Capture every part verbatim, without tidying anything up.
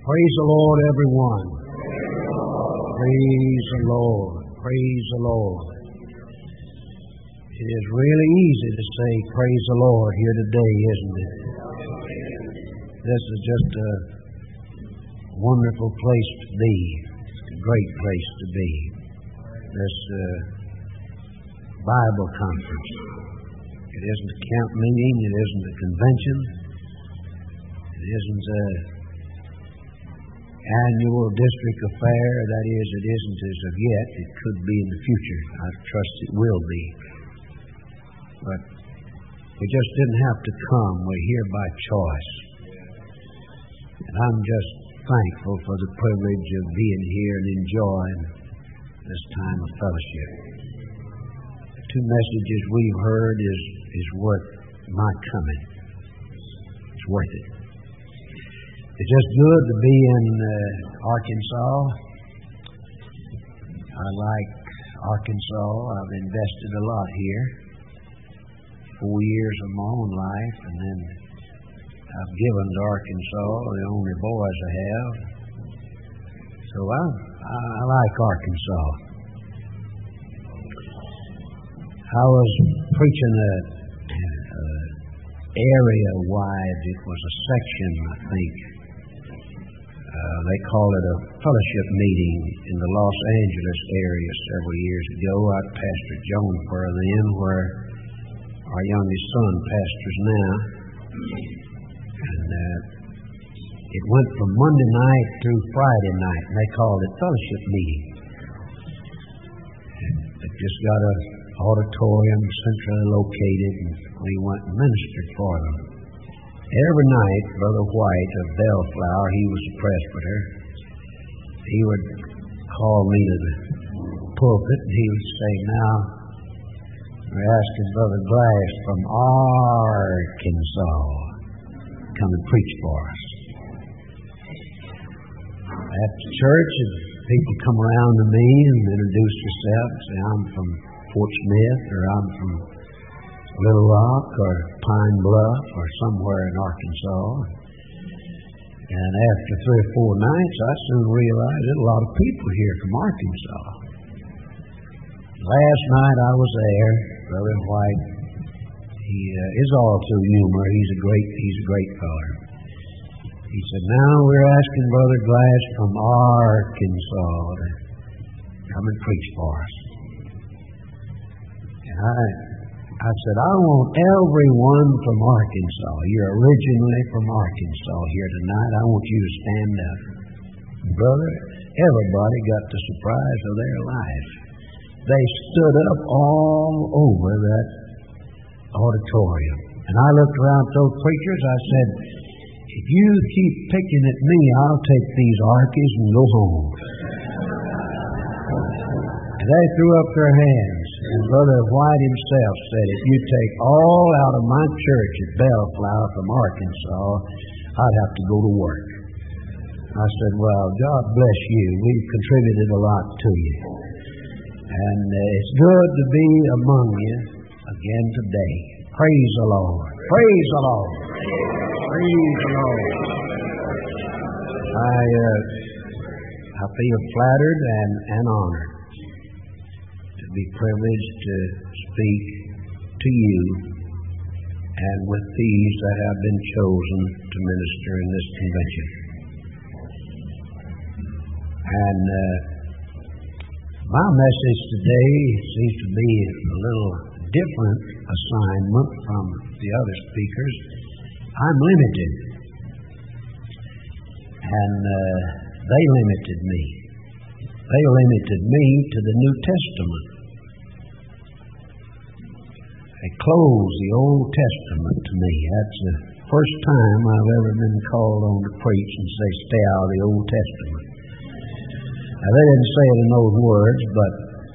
Praise the Lord, everyone. Praise the Lord. Praise the Lord. It is really easy to say praise the Lord here today, isn't it? This is just a wonderful place to be. It's a great place to be. This uh, Bible conference. It isn't a camp meeting. It isn't a convention. It isn't a annual district affair. That is, it isn't as of yet. It could be in the future. I trust it will be. But we just didn't have to come. We're here by choice. And I'm just thankful for the privilege of being here and enjoying this time of fellowship. The two messages we've heard is, is worth my coming. It's worth it. It's just good to be in uh, Arkansas. I like Arkansas. I've invested a lot here. Four years of my own life, and then I've given to Arkansas, the only boys I have. So I, I, I like Arkansas. I was preaching a, a area-wide, it was a section, I think. Uh, they call it a fellowship meeting in the Los Angeles area several years ago. I pastored Jonesboro then, where our youngest son pastors now. And uh, it went from Monday night through Friday night, and they called it fellowship meeting. They just got an auditorium centrally located, and we went and ministered for them. Every night, Brother White of Bellflower, he was a presbyter, he would call me to the pulpit, and he would say, "Now, we're asking Brother Glass from Arkansas come and preach for us." After church, people come around to me and introduce themselves and say, "I'm from Fort Smith," or "I'm from Little Rock," or Pine Bluff, or somewhere in Arkansas. And after three or four nights, I soon realized that a lot of people here from Arkansas. Last night I was there. Brother White, he uh, is all through humor. He's a great, he's a great feller. He said, "Now we're asking Brother Glass from Arkansas to come and preach for us." And I, I said, "I want everyone from Arkansas. You're originally from Arkansas here tonight. I want you to stand up." Brother, everybody got the surprise of their life. They stood up all over that auditorium. And I looked around at those preachers. I said, "If you keep picking at me, I'll take these Arkies and go home." And they threw up their hands. And Brother White himself said, "If you take all out of my church at Bellflower from Arkansas, I'd have to go to work." I said, "Well, God bless you. We've contributed a lot to you. And uh, it's good to be among you again today." Praise the Lord. Praise the Lord. Praise the Lord. I, uh, I feel flattered and, and honored to be privileged to speak to you and with these that have been chosen to minister in this convention. And uh, my message today seems to be a little different assignment from the other speakers. I'm limited, and uh, they limited me. They limited me to the New Testament. They closed the Old Testament to me. That's the first time I've ever been called on to preach and say, "Stay out of the Old Testament." Now, they didn't say it in those words, but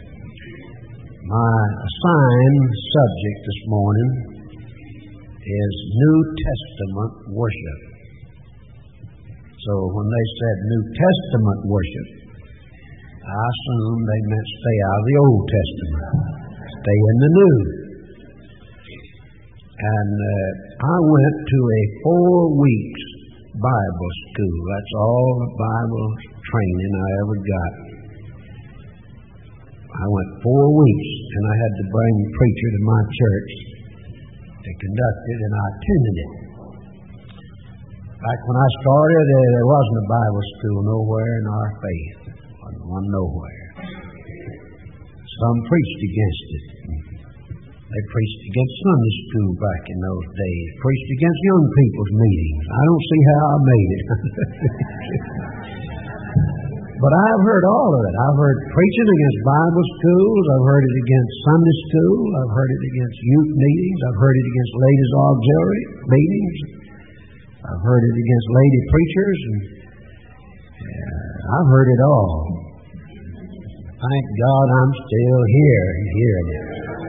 my assigned subject this morning is New Testament worship. So when they said New Testament worship, I assumed they meant stay out of the Old Testament, stay in the New. And uh, I went to a four weeks Bible school. That's all the Bible training I ever got. I went four weeks, and I had to bring the preacher to my church to conduct it, and I attended it. Back when I started, uh, there wasn't a Bible school nowhere in our faith. Wasn't one nowhere. Some preached against it. They preached against Sunday school back in those days. Preached against young people's meetings. I don't see how I made it. But I've heard all of it. I've heard preaching against Bible schools. I've heard it against Sunday school. I've heard it against youth meetings. I've heard it against ladies' auxiliary meetings. I've heard it against lady preachers. And, uh, I've heard it all. Thank God I'm still here and hearing it.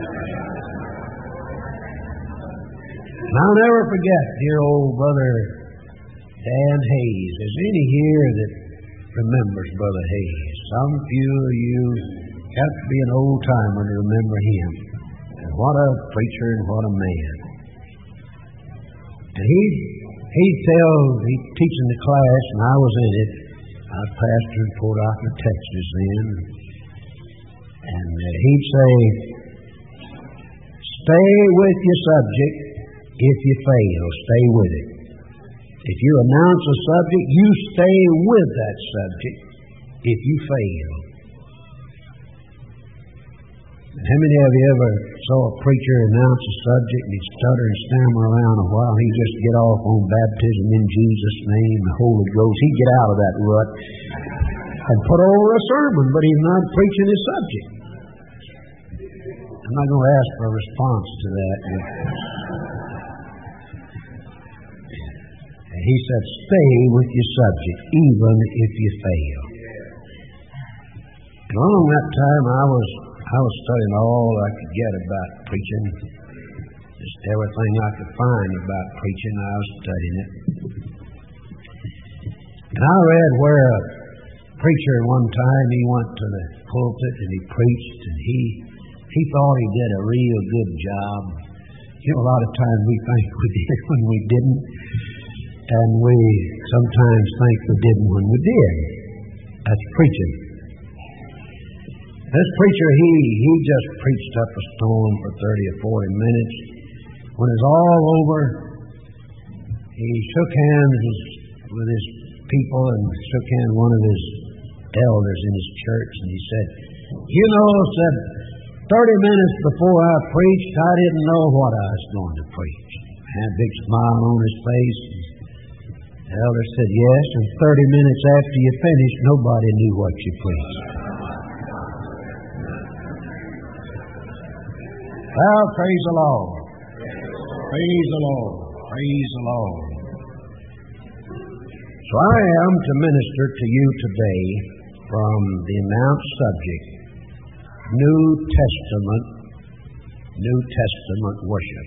And I'll never forget dear old Brother Dan Hayes. Is there any here that remembers Brother Hayes? Some few of you have to be an old timer to remember him. And what a preacher and what a man. And he he'd tell, he'd teaching the class, and I was in it. I was pastor in Port Arthur, Texas then. And uh, he'd say, stay with your subject. If you fail, stay with it. If you announce a subject, you stay with that subject if you fail. How many of you ever saw a preacher announce a subject and he'd stutter and stammer around a while? He'd just get off on baptism in Jesus' name, the Holy Ghost. He'd get out of that rut and put over a sermon, but he's not preaching his subject. I'm not going to ask for a response to that. He said, stay with your subject, even if you fail. And along that time, I was I was studying all I could get about preaching. Just everything I could find about preaching, I was studying it. And I read where a preacher one time, he went to the pulpit and he preached, and he he thought he did a real good job. You know, a lot of times we think we did when we didn't. And we sometimes think we didn't when we did. That's preaching. This preacher, he he just preached up a storm for thirty or forty minutes. When it's all over, he shook hands with his people and shook hands with one of his elders in his church, and he said, you know, said, thirty minutes before I preached, I didn't know what I was going to preach. Had a big smile on his face. The elder said, yes, and thirty minutes after you finished, nobody knew what you preached. Well, praise the Lord. Praise the Lord. Praise the Lord. So I am to minister to you today from the announced subject, New Testament, New Testament worship.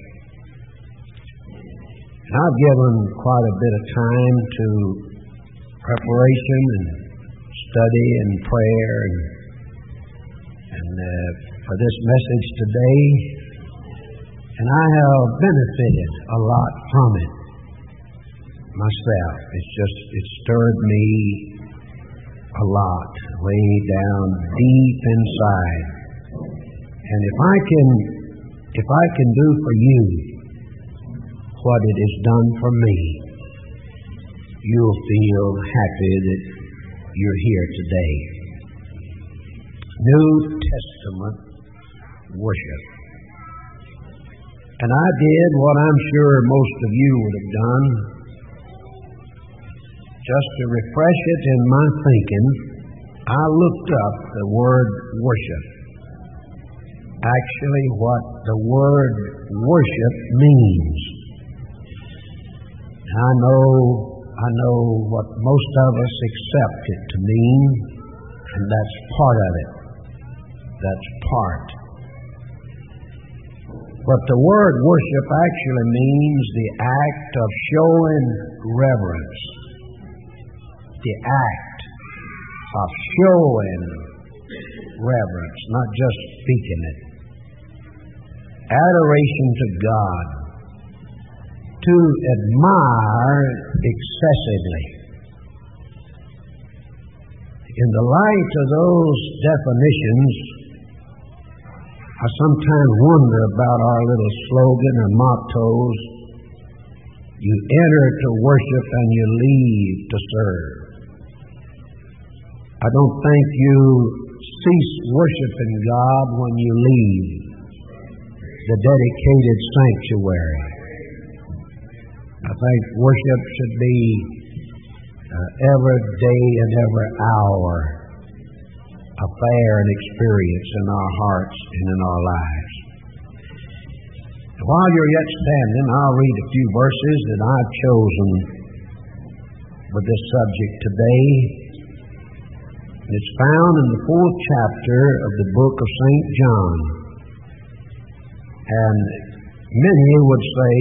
And I've given quite a bit of time to preparation and study and prayer and, and uh, for this message today, and I have benefited a lot from it myself. It's just, it stirred me a lot, way down deep inside. And if I can, if I can do for you what it has done for me, you'll feel happy that you're here today. New Testament worship. And I did what I'm sure most of you would have done, just to refresh it in my thinking. I looked up the word worship. Actually, what the word worship means. I know, I know what most of us accept it to mean, and that's part of it. That's part. But the word worship actually means the act of showing reverence. The act of showing reverence, not just speaking it. Adoration to God. To admire excessively. In the light of those definitions, I sometimes wonder about our little slogan or mottos. You enter to worship and you leave to serve. I don't think you cease worshiping God when you leave the dedicated sanctuary. I think worship should be uh, every day and every hour affair and experience in our hearts and in our lives. While you're yet standing, I'll read a few verses that I've chosen for this subject today. It's found in the fourth chapter of the book of Saint John. And many would say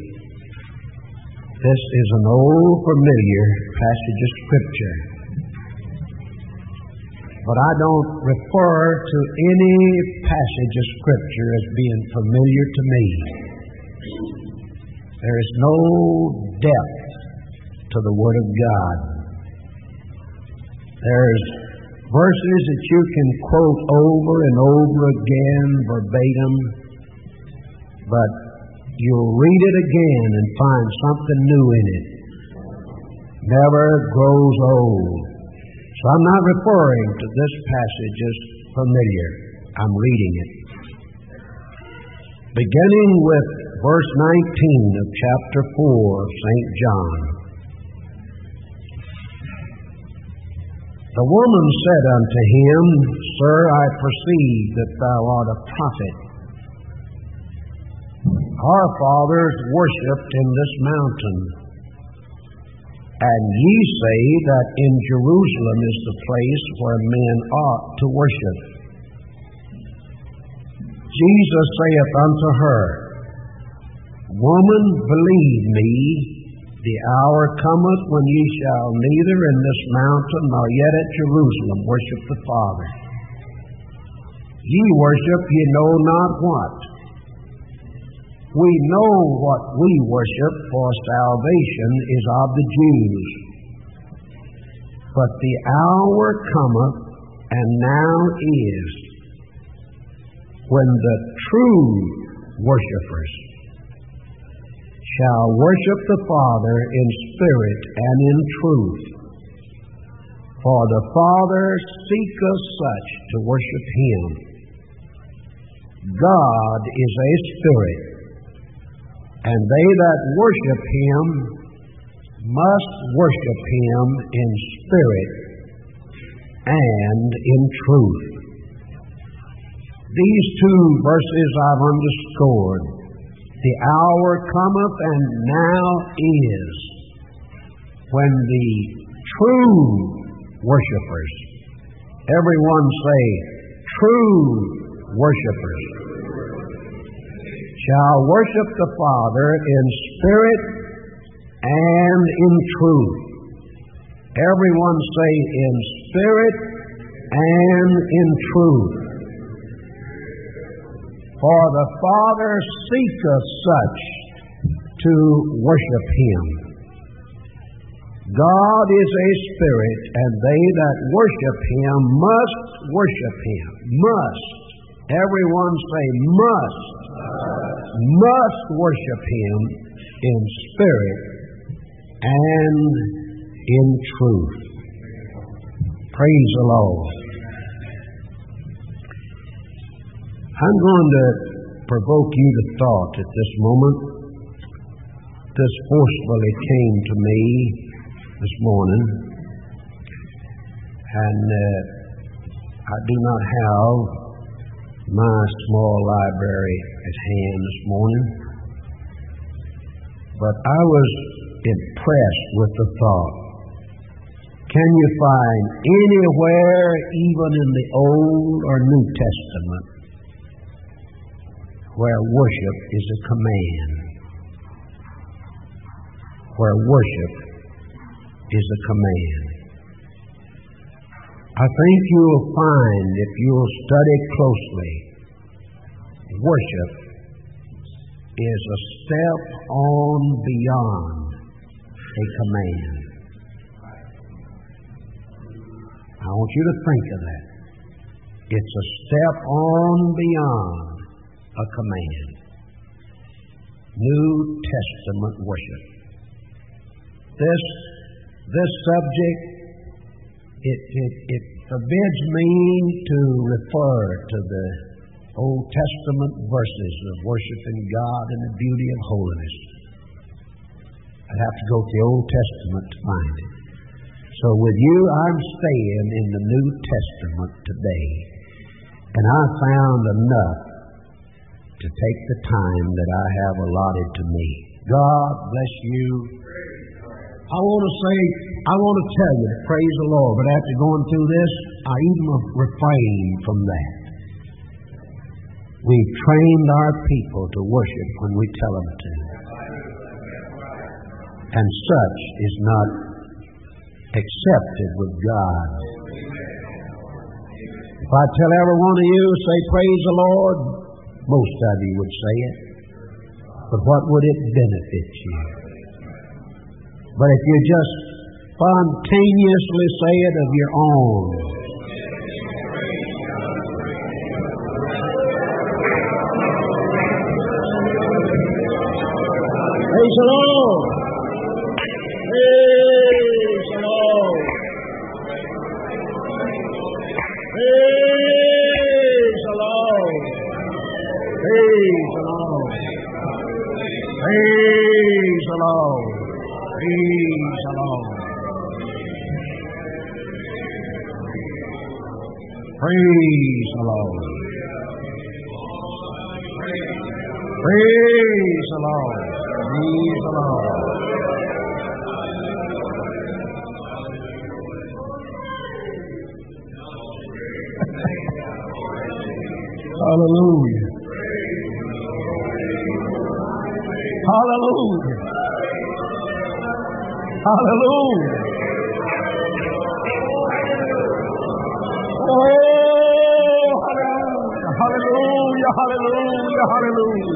this is an old familiar passage of Scripture. But I don't refer to any passage of Scripture as being familiar to me. There is no depth to the Word of God. There's verses that you can quote over and over again, verbatim, but you'll read it again and find something new in it. Never grows old. So I'm not referring to this passage as familiar. I'm reading it. Beginning with verse nineteen of chapter four of Saint John. The woman said unto him, Sir, I perceive that thou art a prophet. Our fathers worshipped in this mountain, and ye say that in Jerusalem is the place where men ought to worship. Jesus saith unto her, Woman, believe me, the hour cometh when ye shall neither in this mountain nor yet at Jerusalem worship the Father. Ye worship ye know not what. We know what we worship, for salvation is of the Jews. But the hour cometh, and now is, when the true worshipers shall worship the Father in spirit and in truth. For the Father seeketh such to worship Him. God is a spirit, and they that worship Him must worship Him in spirit and in truth. These two verses I've underscored. The hour cometh, and now is, when the true worshipers, everyone say, true worshipers, shall worship the Father in spirit and in truth. Everyone say, in spirit and in truth. For the Father seeketh such to worship Him. God is a spirit, and they that worship Him must worship Him. Must. Everyone say, must. Must worship Him in spirit and in truth. Praise the Lord. I'm going to provoke you to thought at this moment. This forcefully came to me this morning, and uh, I do not have my small library at hand this morning, but I was impressed with the thought. Can you find anywhere, even in the Old or New Testament, where worship is a command? Where worship is a command. I think you'll find, if you'll study closely, worship is a step on beyond a command. I want you to think of that. It's a step on beyond a command. New Testament worship. This, this subject, it, it, it forbids me to refer to the Old Testament verses of worshiping God and the beauty of holiness. I'd have to go to the Old Testament to find it. So with you, I'm staying in the New Testament today. And I found enough to take the time that I have allotted to me. God bless you. I want to say, I want to tell you, praise the Lord, but after going through this, I even refrain from that. We've trained our people to worship when we tell them to. And such is not accepted with God. If I tell every one of you, say, praise the Lord, most of you would say it. But what would it benefit you? But if you just spontaneously say it of your own, praise the Lord! Praise the Lord! Praise the Lord! Praise the Lord! Praise the Lord! Praise the Lord! Praise the Lord! Praise the Lord! Praise the Lord! Hallelujah! Hallelujah! Hallelujah! Oh, hallelujah! Hallelujah! Hallelujah!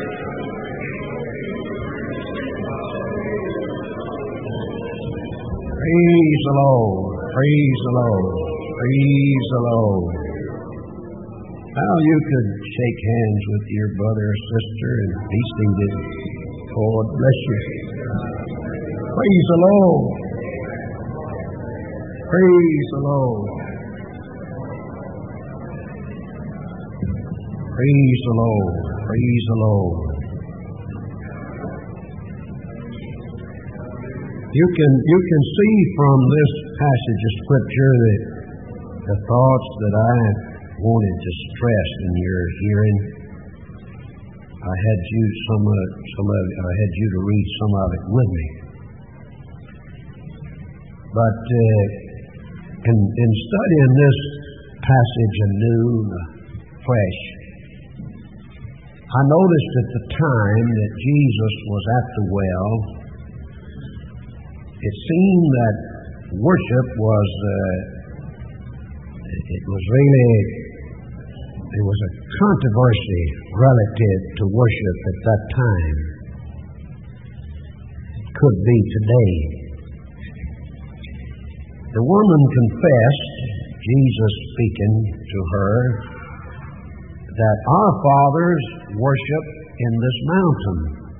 Praise the Lord! Praise the Lord! Praise the Lord! Now you could shake hands with your brother or sister and be seated. God bless you. Praise the Lord. Praise the Lord. Praise the Lord. Praise the Lord. You can you can see from this passage of Scripture that the thoughts that I wanted to stress in your hearing. I had you some of some of I had you to read some of it with me. But uh, in in studying this passage anew, fresh, I noticed at the time that Jesus was at the well, it seemed that worship was uh, it was really there was a controversy relative to worship at that time. It could be today. The woman confessed, Jesus speaking to her, that our fathers worship in this mountain.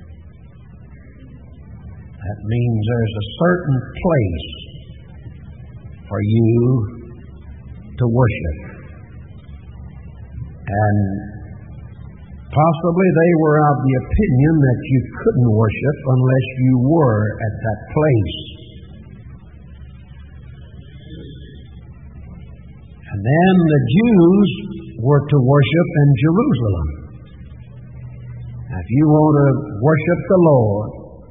That means there's a certain place for you to worship. And possibly they were of the opinion that you couldn't worship unless you were at that place. And then the Jews were to worship in Jerusalem. Now, if you want to worship the Lord,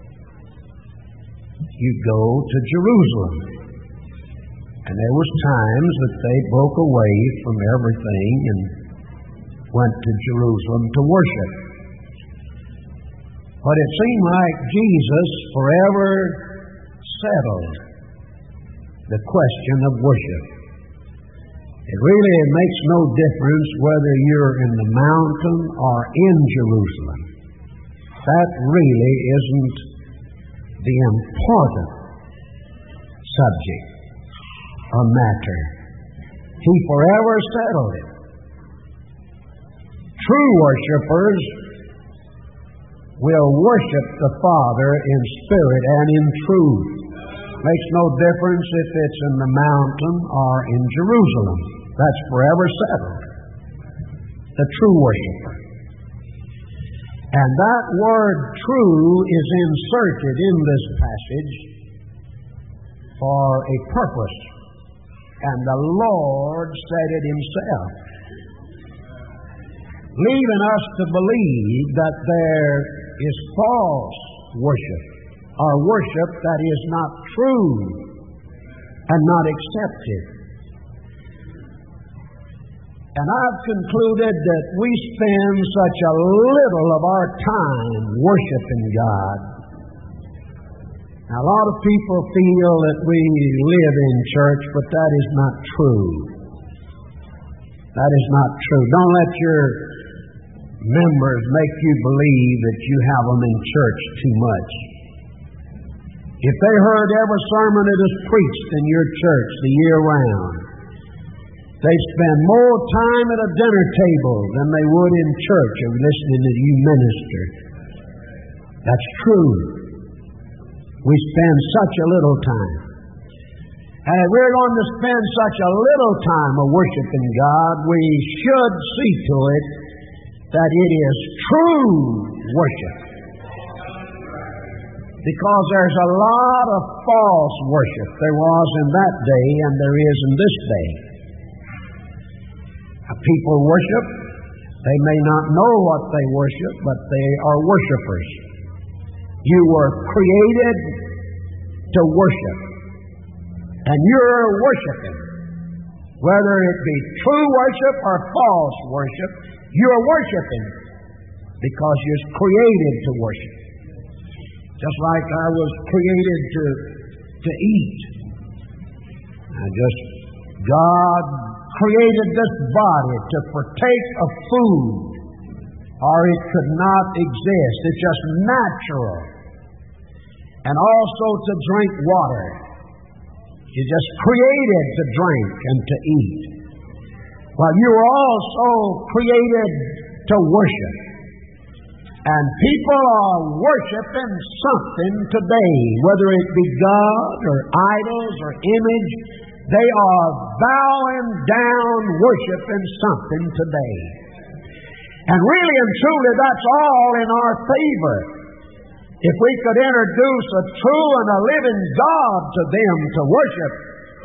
you go to Jerusalem. And there was times that they broke away from everything and went to Jerusalem to worship. But it seemed like Jesus forever settled the question of worship. It really makes no difference whether you're in the mountain or in Jerusalem. That really isn't the important subject or matter. He forever settled it. True worshipers will worship the Father in spirit and in truth. Makes no difference if it's in the mountain or in Jerusalem. That's forever settled. The true worshiper. And that word true is inserted in this passage for a purpose. And the Lord said it Himself, leaving us to believe that there is false worship, or worship that is not true and not accepted. And I've concluded that we spend such a little of our time worshiping God. Now, a lot of people feel that we live in church, but that is not true. That is not true. Don't let your members make you believe that you have them in church too much. If they heard every sermon that is preached in your church the year round, they'd spend more time at a dinner table than they would in church or listening to you minister. That's true. We spend such a little time. And if we're going to spend such a little time of worshiping God, we should see to it that it is true worship. Because there's a lot of false worship. There was in that day and there is in this day. People worship. They may not know what they worship, but they are worshipers. You were created to worship. And you're worshiping. Whether it be true worship or false worship, you're worshiping because you're created to worship. Just like I was created to, to eat. I just, God created this body to partake of food, or it could not exist. It's just natural. And also to drink water. You're just created to drink and to eat. Well, you were also created to worship. And people are worshiping something today, whether it be God or idols or image. They are bowing down, worshiping something today. And really and truly, that's all in our favor. If we could introduce a true and a living God to them to worship,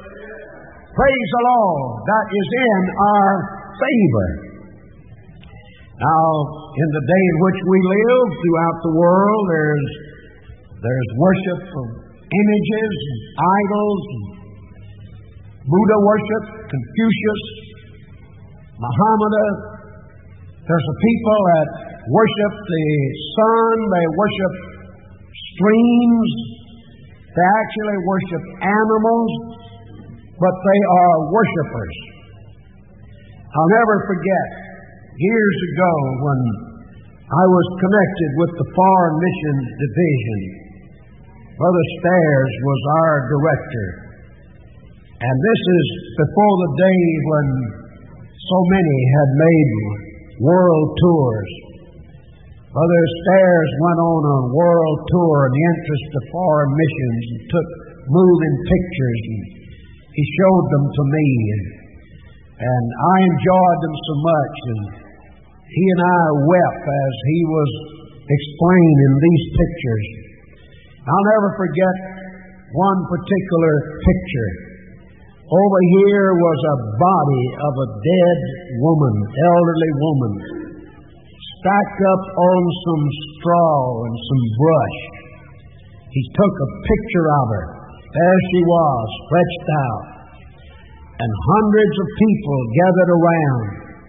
praise the Lord, that is in our favor. Now, in the day in which we live throughout the world, there's, there's worship of images and idols, and Buddha worship, Confucius, Muhammad. There's a people that worship the sun, they worship streams, they actually worship animals, but they are worshipers. I'll never forget, years ago when I was connected with the Foreign Missions Division, Brother Stairs was our director. And this is before the day when so many had made world tours. Brother Stairs went on a world tour in the interest of foreign missions and took moving pictures, and he showed them to me, and, and I enjoyed them so much, and he and I wept as he was explaining these pictures. I'll never forget one particular picture. Over here was a body of a dead woman, elderly woman, stacked up on some straw and some brush. He took a picture of her. There she was, stretched out. And hundreds of people gathered around.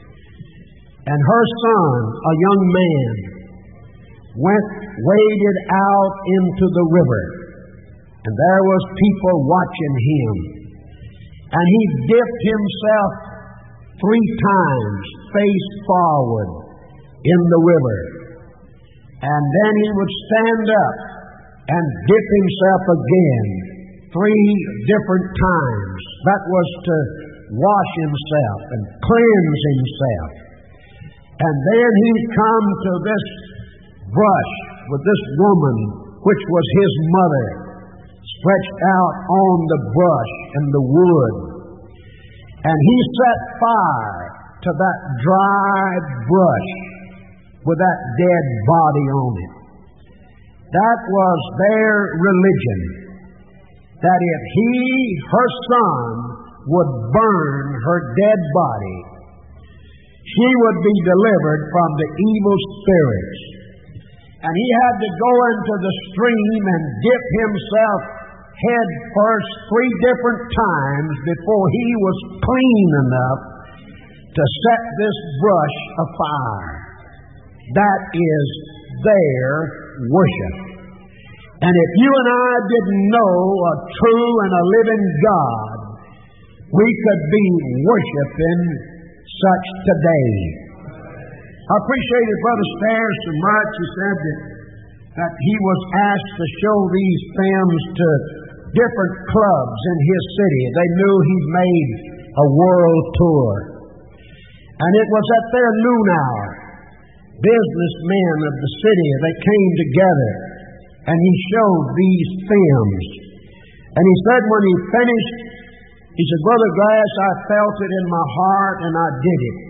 And her son, a young man, went, waded out into the river. And there was people watching him. And he dipped himself three times, face forward, in the river. And then he would stand up and dip himself again three different times. That was to wash himself and cleanse himself. And then he'd come to this brush with this woman, which was his mother, stretched out on the brush and the wood. And he set fire to that dry brush with that dead body on it. That was their religion, that if he, her son, would burn her dead body, she would be delivered from the evil spirits. And he had to go into the stream and dip himself head first three different times before he was clean enough to set this brush afire. That is their worship. And if you and I didn't know a true and a living God, we could be worshiping such today. I appreciated Brother Stairs so much. He said that, that he was asked to show these films to different clubs in his city. They knew he'd made a world tour. And it was at their noon hour. Businessmen of the city, they came together, and he showed these films. And he said when he finished, he said, Brother Glass, I felt it in my heart, and I did it.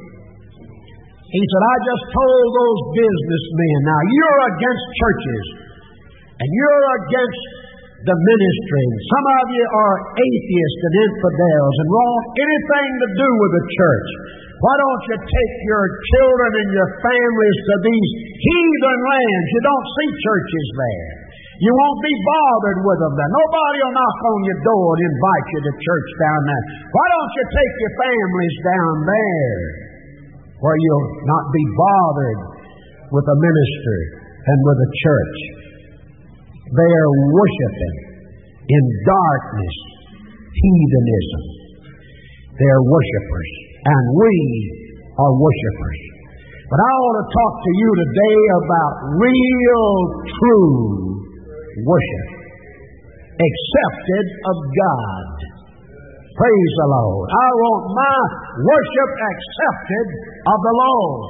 He said, I just told those businessmen, now you're against churches, and you're against the ministry. Some of you are atheists and infidels and want anything to do with the church. Why don't you take your children and your families to these heathen lands? You don't see churches there. You won't be bothered with them there. Nobody will knock on your door and invite you to church down there. Why don't you take your families down there where you'll not be bothered with a minister and with a church? They are worshiping in darkness, heathenism. They are worshipers, and we are worshipers. But I want to talk to you today about real, true worship, accepted of God. Praise the Lord. I want my worship accepted of the Lord.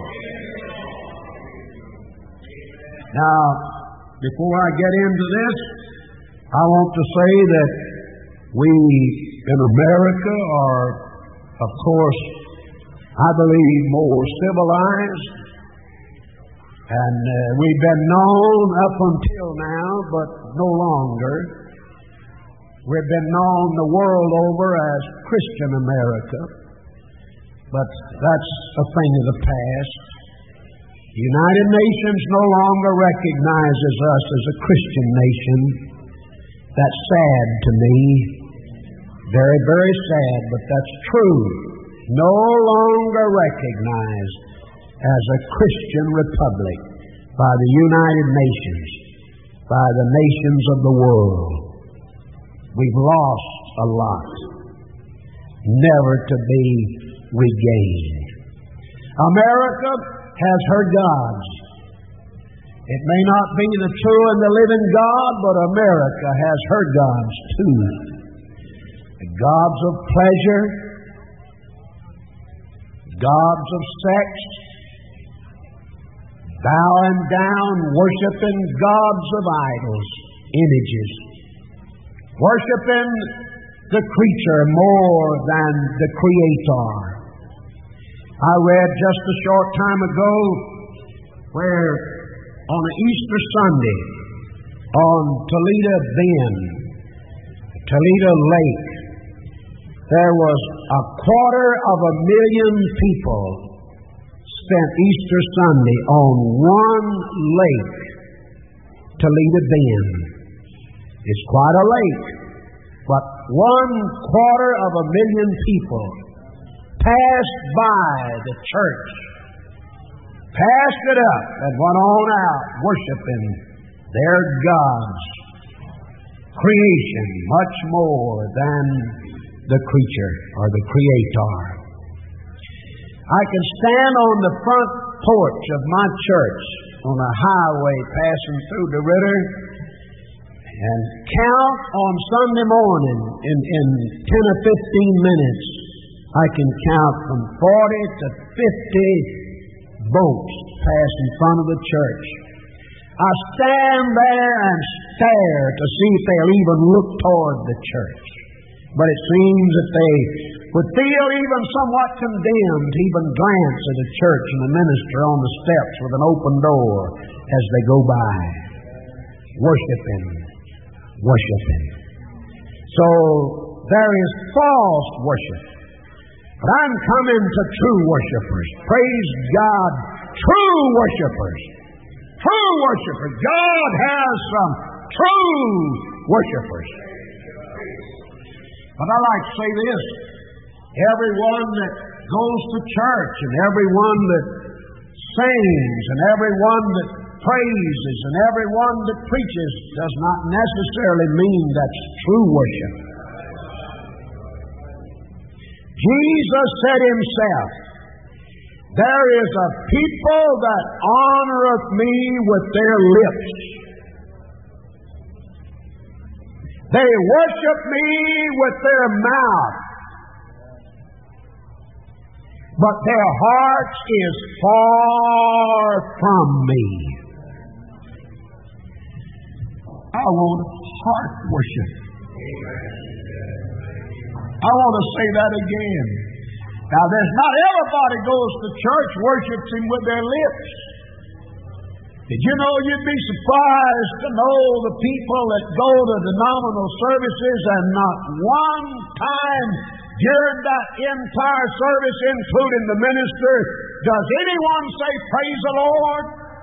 Now, before I get into this, I want to say that we in America are, of course, I believe more civilized, and uh, we've been known up until now, but no longer. We've been known the world over as Christian America, but that's a thing of the past. The United Nations no longer recognizes us as a Christian nation. That's sad to me. Very, very sad, but that's true. No longer recognized as a Christian republic by the United Nations, by the nations of the world. We've lost a lot, never to be regained. America has her gods. It may not be the true and the living God, but America has her gods too. The gods of pleasure, gods of sex, bowing down, worshiping gods of idols, images, worshiping the creature more than the Creator. I read just a short time ago where on an Easter Sunday on Toledo Bend, Toledo Lake, there was a quarter of a million people spent Easter Sunday on one lake, Toledo Bend. It's quite a lake, but one quarter of a million people passed by the church, passed it up, and went on out worshiping their gods, creation much more than the creature or the Creator. I can stand on the front porch of my church on a highway passing through the river, and count on Sunday morning in, in ten or fifteen minutes, I can count from forty to fifty boats pass in front of the church. I stand there and stare to see if they'll even look toward the church. But it seems that they would feel even somewhat condemned to even glance at a church and a minister on the steps with an open door as they go by. Worshiping, worshiping. So there is false worship. But I'm coming to true worshipers. Praise God. True worshipers. True worshipers. God has some true worshipers. But I like to say this. Everyone that goes to church and everyone that sings and everyone that praises and everyone that preaches does not necessarily mean that's true worship. Jesus said himself, there is a people that honoreth me with their lips. They worship me with their mouth, but their heart is far from me. I want heart worship. I want to say that again. Now, there's not everybody goes to church worships him with their lips. Did you know you'd be surprised to know the people that go to denominational services and not one time during that entire service, including the minister, does anyone say, praise the Lord?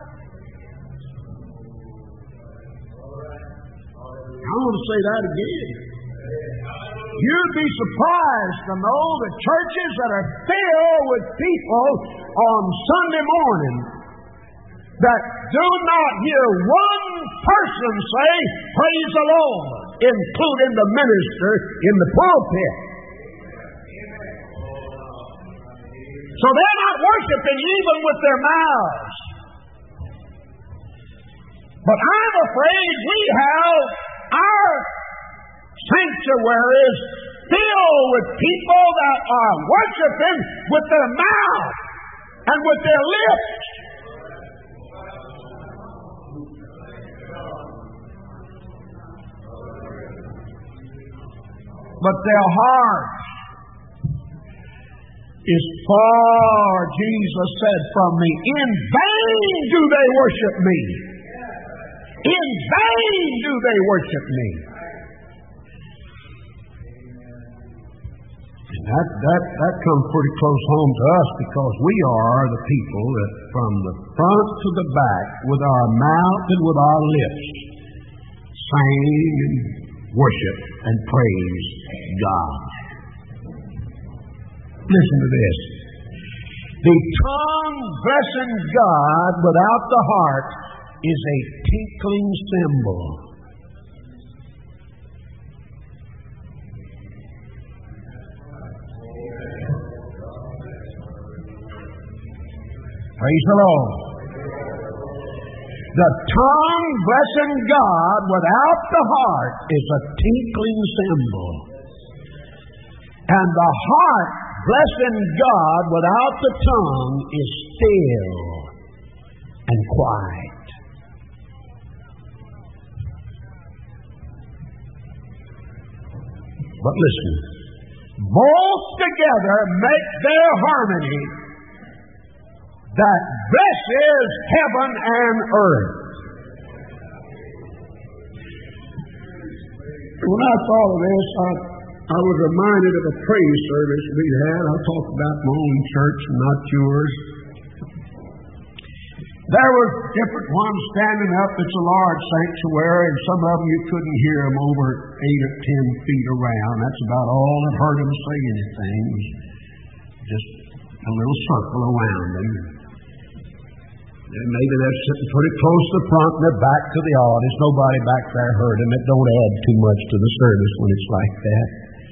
I want to say that again. You'd be surprised to know the churches that are filled with people on Sunday morning that do not hear one person say, praise the Lord, including the minister in the pulpit. So they're not worshiping even with their mouths. But I'm afraid we have our sanctuaries filled with people that are worshiping with their mouth and with their lips. But their heart is far, Jesus said, from me. In vain do they worship me. In vain do they worship me. And that, that, that comes pretty close home to us because we are the people that from the front to the back, with our mouth and with our lips, sing and worship and praise God. Listen to this. The tongue blessing God without the heart is a tinkling cymbal. Praise the Lord. The tongue blessing God without the heart is a tinkling cymbal. And the heart blessing God without the tongue is still and quiet. But listen, both together make their harmony that blesses heaven and earth. When I thought of this, I, I was reminded of a praise service we had. I'll talk about my own church and not yours. There were different ones standing up. It's a large sanctuary, and some of them you couldn't hear them over eight or ten feet around. That's about all I've heard them say anything. Just a little circle around them. Maybe they're sitting pretty close to the front and they're back to the audience. Nobody back there heard them. It don't add too much to the service when it's like that.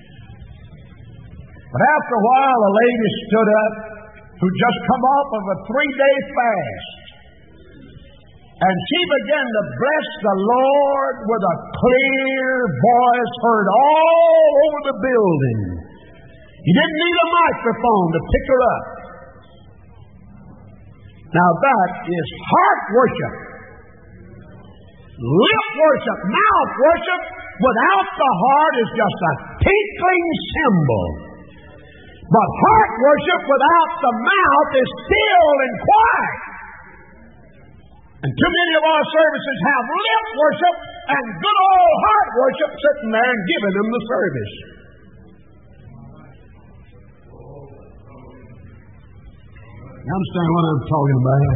But after a while, a lady stood up who'd just come off of a three-day fast. And she began to bless the Lord with a clear voice heard all over the building. You didn't need a microphone to pick her up. Now that is heart worship. Lip worship, mouth worship without the heart is just a tinkling cymbal. But heart worship without the mouth is still and quiet. And too many of our services have lip worship and good old heart worship sitting there and giving them the service. You understand what I'm talking about?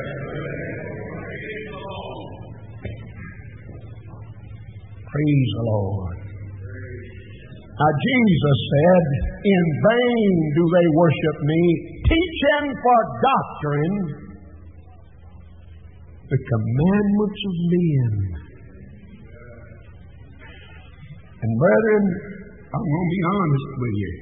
Praise the Lord. Now Jesus said, in vain do they worship me, teaching for doctrine the commandments of men. And brethren, I'm going to be honest with you.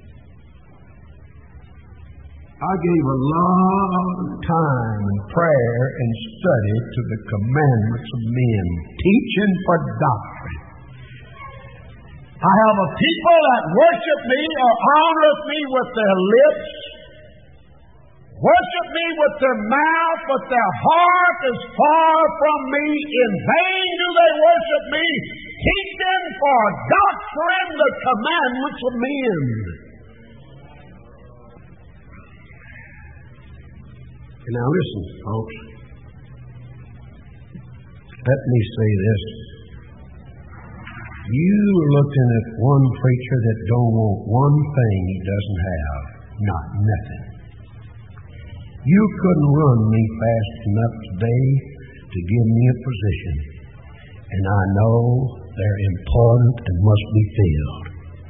I gave a lot of time and prayer and study to the commandments of men, teaching for doctrine. I have a people that worship me or honor me with their lips, worship me with their mouth, but their heart is far from me. In vain do they worship me, teaching for doctrine the commandments of men. Now listen, folks. Let me say this. You are looking at one preacher that don't want one thing he doesn't have. Not nothing. You couldn't run me fast enough today to give me a position. And I know they're important and must be filled.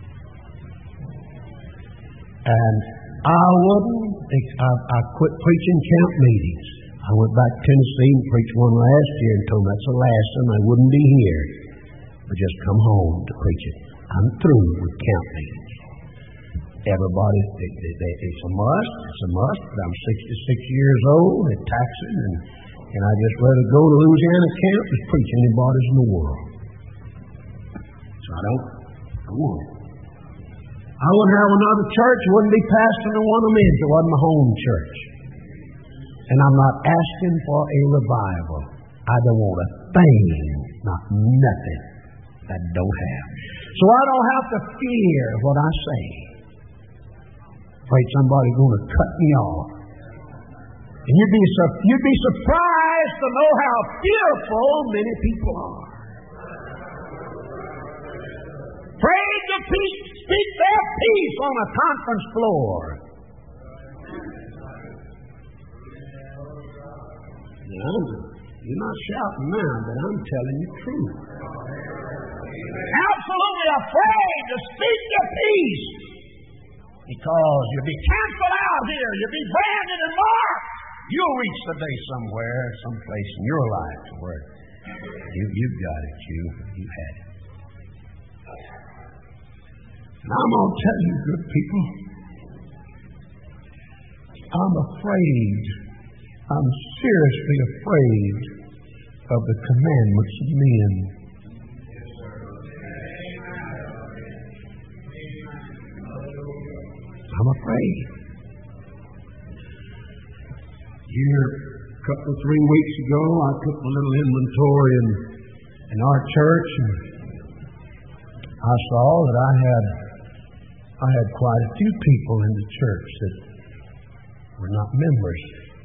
And I wouldn't, I, I quit preaching camp meetings. I went back to Tennessee and preached one last year and told them that's the last one. I wouldn't be here, but just come home to preach it. I'm through with camp meetings. Everybody, they, they, they, it's a must, it's a must, but I'm sixty-six years old, they're taxing, and, and I just rather go to Louisiana camp than preach anybody in the world. So I don't, I want it. I wouldn't have another church, wouldn't be pastoring one of them in if it wasn't my home church. And I'm not asking for a revival. I don't want a thing, not nothing that I don't have. So I don't have to fear what I say. Afraid somebody's going to cut me off. And you'd be, you'd be surprised to know how fearful many people are. Afraid to speak, speak their peace on a conference floor. Now, you're not shouting now, but I'm telling you the truth. Absolutely afraid to speak your peace. Because you'll be canceled out here. You'll be branded and marked. You'll reach the day somewhere, someplace in your life where you, you've got it. You, you had it. And I'm going to tell you, good people, I'm afraid, I'm seriously afraid of the commandments of men. I'm afraid. Here, a couple of three weeks ago, I took a little inventory in, in our church, and I saw that I had I had quite a few people in the church that were not members.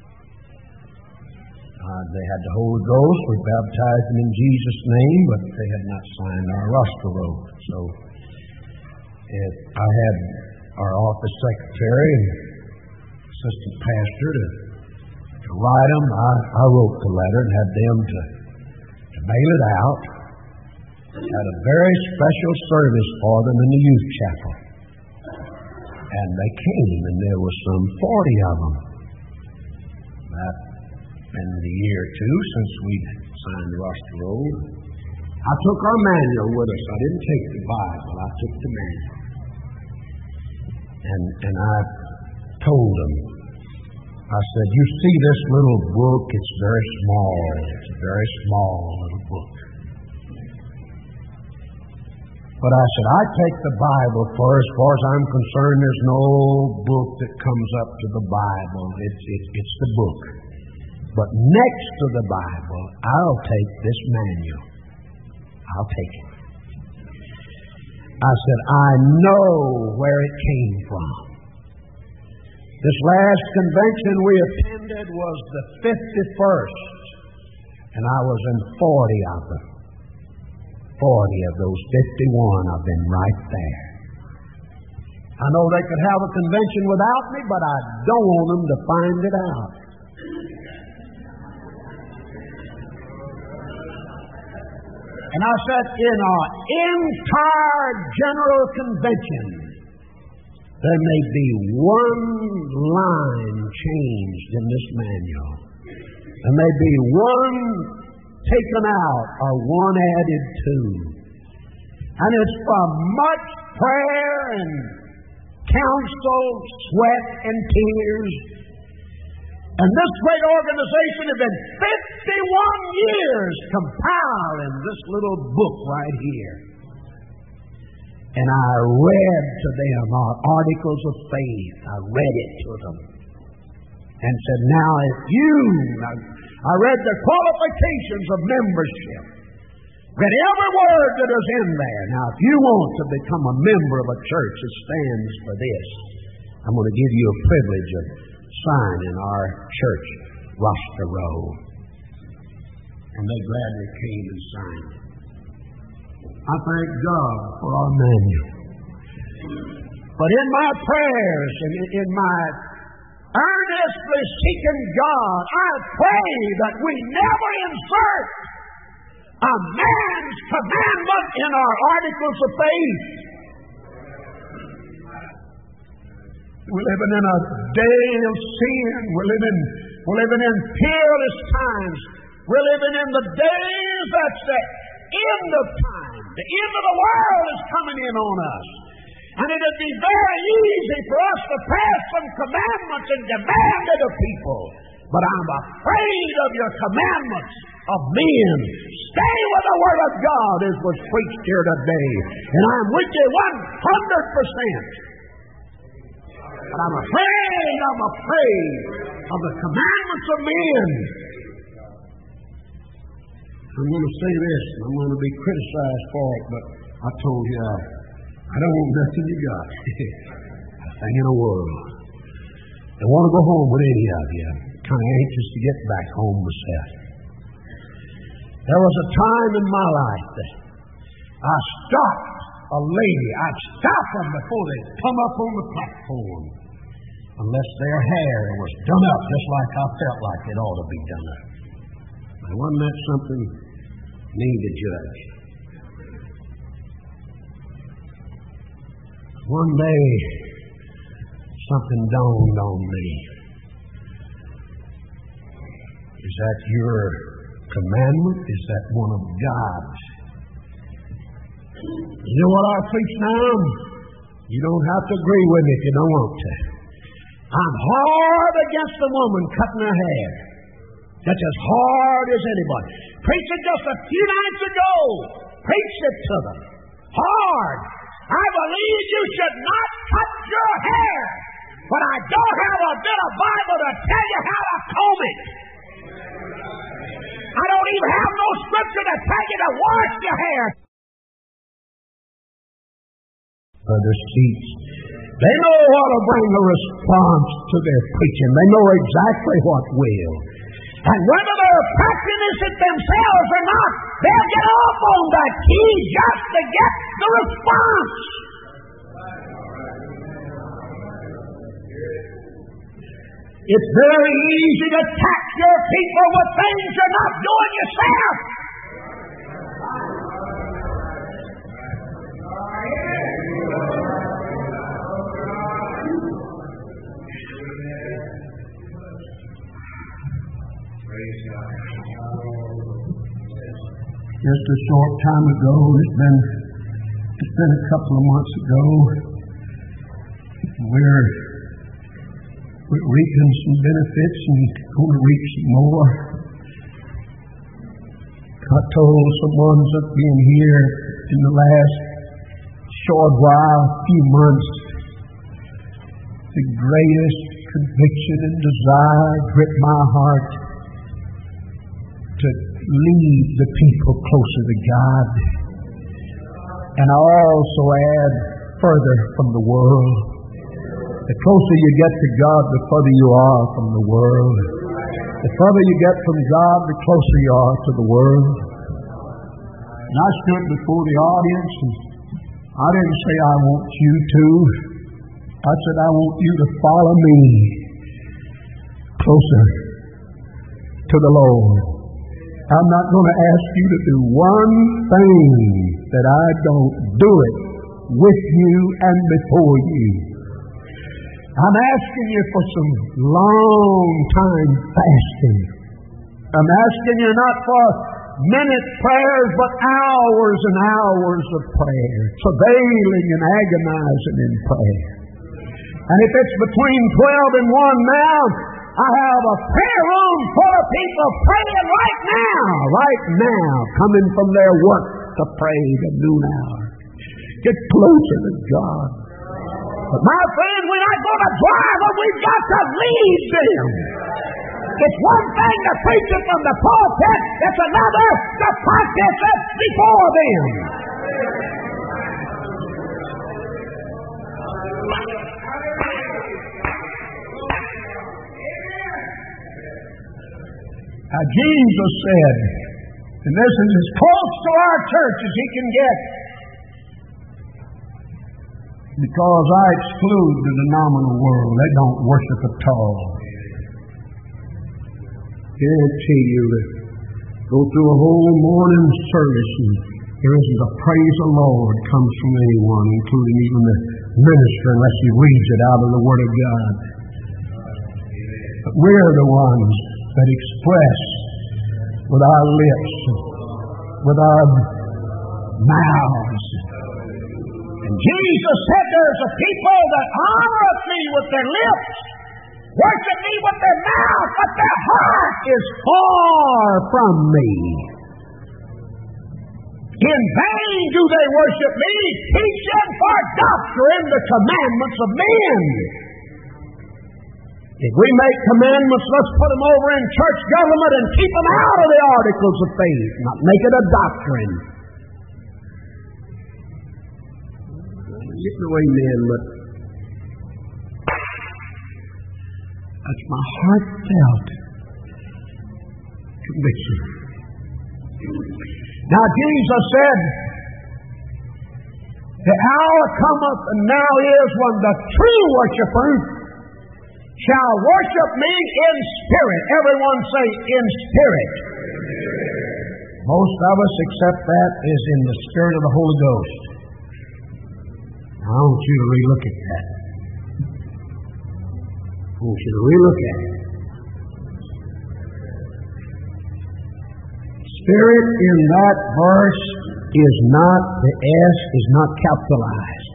Uh, they had the Holy Ghost. We baptized them in Jesus' name, but they had not signed our roster roll. So it, I had our office secretary and assistant pastor to, to write them. I, I wrote the letter and had them to, to mail it out. Had a very special service for them in the youth chapel. And they came, and there was some forty of them. That been the year or two since we'd signed the roster roll. I took our manual with us. I didn't take the Bible. I took the manual. And and I told them, I said, you see this little book? It's very small. It's a very small little book. But I said, I take the Bible first. As far as I'm concerned, there's no book that comes up to the Bible. It's, it's, it's the book. But next to the Bible, I'll take this manual. I'll take it. I said, I know where it came from. This last convention we attended was the fifty-first, and I was in forty of them. forty of those fifty-one, I've been right there. I know they could have a convention without me, but I don't want them to find it out. And I said, in our entire general convention, there may be one line changed in this manual. There may be one taken out or one added to. And it's from much prayer and counsel, sweat and tears. And this great organization has been fifty-one years compiling this little book right here. And I read to them our articles of faith. I read it to them. And said, now if you, I read the qualifications of membership. Read every word that is in there. Now if you want to become a member of a church that stands for this, I'm going to give you a privilege of signing our church roster roll. And they gladly came and signed it. I thank God for our manual. But in my prayers and in my earnestly seeking God, I pray that we never insert a man's commandment in our articles of faith. We're living in a day of sin. We're living, we're living in peerless times. We're living in the days that's the end of time. The end of the world is coming in on us. And it would be very easy for us to pass some commandments and demand it of people. But I'm afraid of your commandments of men. Stay with the Word of God as was preached here today. And I'm with you one hundred percent. But I'm afraid, I'm afraid of the commandments of men. I'm going to say this, and I'm going to be criticized for it, but I told you I, I don't want nothing you got. A thing in the world. I want to go home with any of you. I'm kind of anxious to get back home myself. There was a time in my life that I stopped a lady. I'd stop them before they come up on the platform, unless their hair was done up just like I felt like it ought to be done up. Now, wasn't that something me to judge? One day, something dawned on me. Is that your commandment? Is that one of God's? You know what I preach now? You don't have to agree with me if you don't want to. I'm hard against the woman cutting her hair. That's as hard as anybody. Preached it just a few nights ago. Preached it to them. Hard. I believe you should not cut your hair. But I don't have a bit of Bible to tell you how to comb it. I don't even have no scripture to tell you to wash your hair. Brother Seats, they know how to bring a response to their preaching. They know exactly what will. And whether they're practicing it themselves or not, they'll get off on that key just to get the response. It's very easy to tax your people with things you're not doing yourself. Just a short time ago, it's been it's been a couple of months ago, we're We're reaping some benefits and going to reap some more. I told someone that being here in the last short while, few months, the greatest conviction and desire gripped my heart to lead the people closer to God. And I also add further from the world. The closer you get to God, the further you are from the world. The further you get from God, the closer you are to the world. And I stood before the audience, and I didn't say I want you to. I said I want you to follow me closer to the Lord. I'm not going to ask you to do one thing that I don't do it with you and before you. I'm asking you for some long time fasting. I'm asking you not for minute prayers, but hours and hours of prayer, travailing and agonizing in prayer. And if it's between twelve and one now, I have a prayer room full of people praying right now, right now, coming from their work to pray the noon hour. Get closer to God. But my friend, we're not going to drive them, we've got to lead them. It's one thing to preach it from the pulpit, it's another to practice it before them. Now Jesus said, and this is as close to our church as he can get, because I exclude the denominational world. They don't worship at all. Guarantee you that go through a whole morning service and there isn't a praise the Lord comes from anyone, including even the minister, unless he reads it out of the Word of God. But we're the ones that express with our lips, with our mouths. And Jesus said there's a people that honoreth me with their lips, worship me with their mouth, but their heart is far from me. In vain do they worship me, teaching for doctrine the commandments of men. If we make commandments, let's put them over in church government and keep them out of the articles of faith, not make it a doctrine. Get no amen, but that's my heartfelt conviction. Now Jesus said, the hour cometh and now is when the true worshiper shall worship me in spirit. Everyone say, in spirit. Most of us, except that, is in the spirit of the Holy Ghost. Now, I want you to relook at that. I want you to relook at it. Spirit in that verse is not, the S is not capitalized.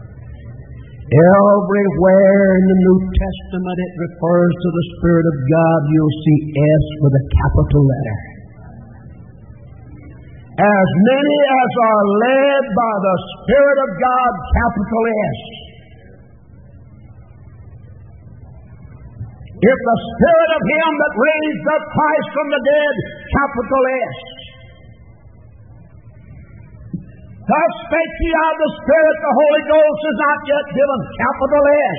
Everywhere in the New Testament it refers to the Spirit of God, you'll see S with a capital letter. As many as are led by the Spirit of God, capital S. If the Spirit of Him that raised up Christ from the dead, capital S. Thus spake ye of the Spirit, the Holy Ghost is not yet given, capital S.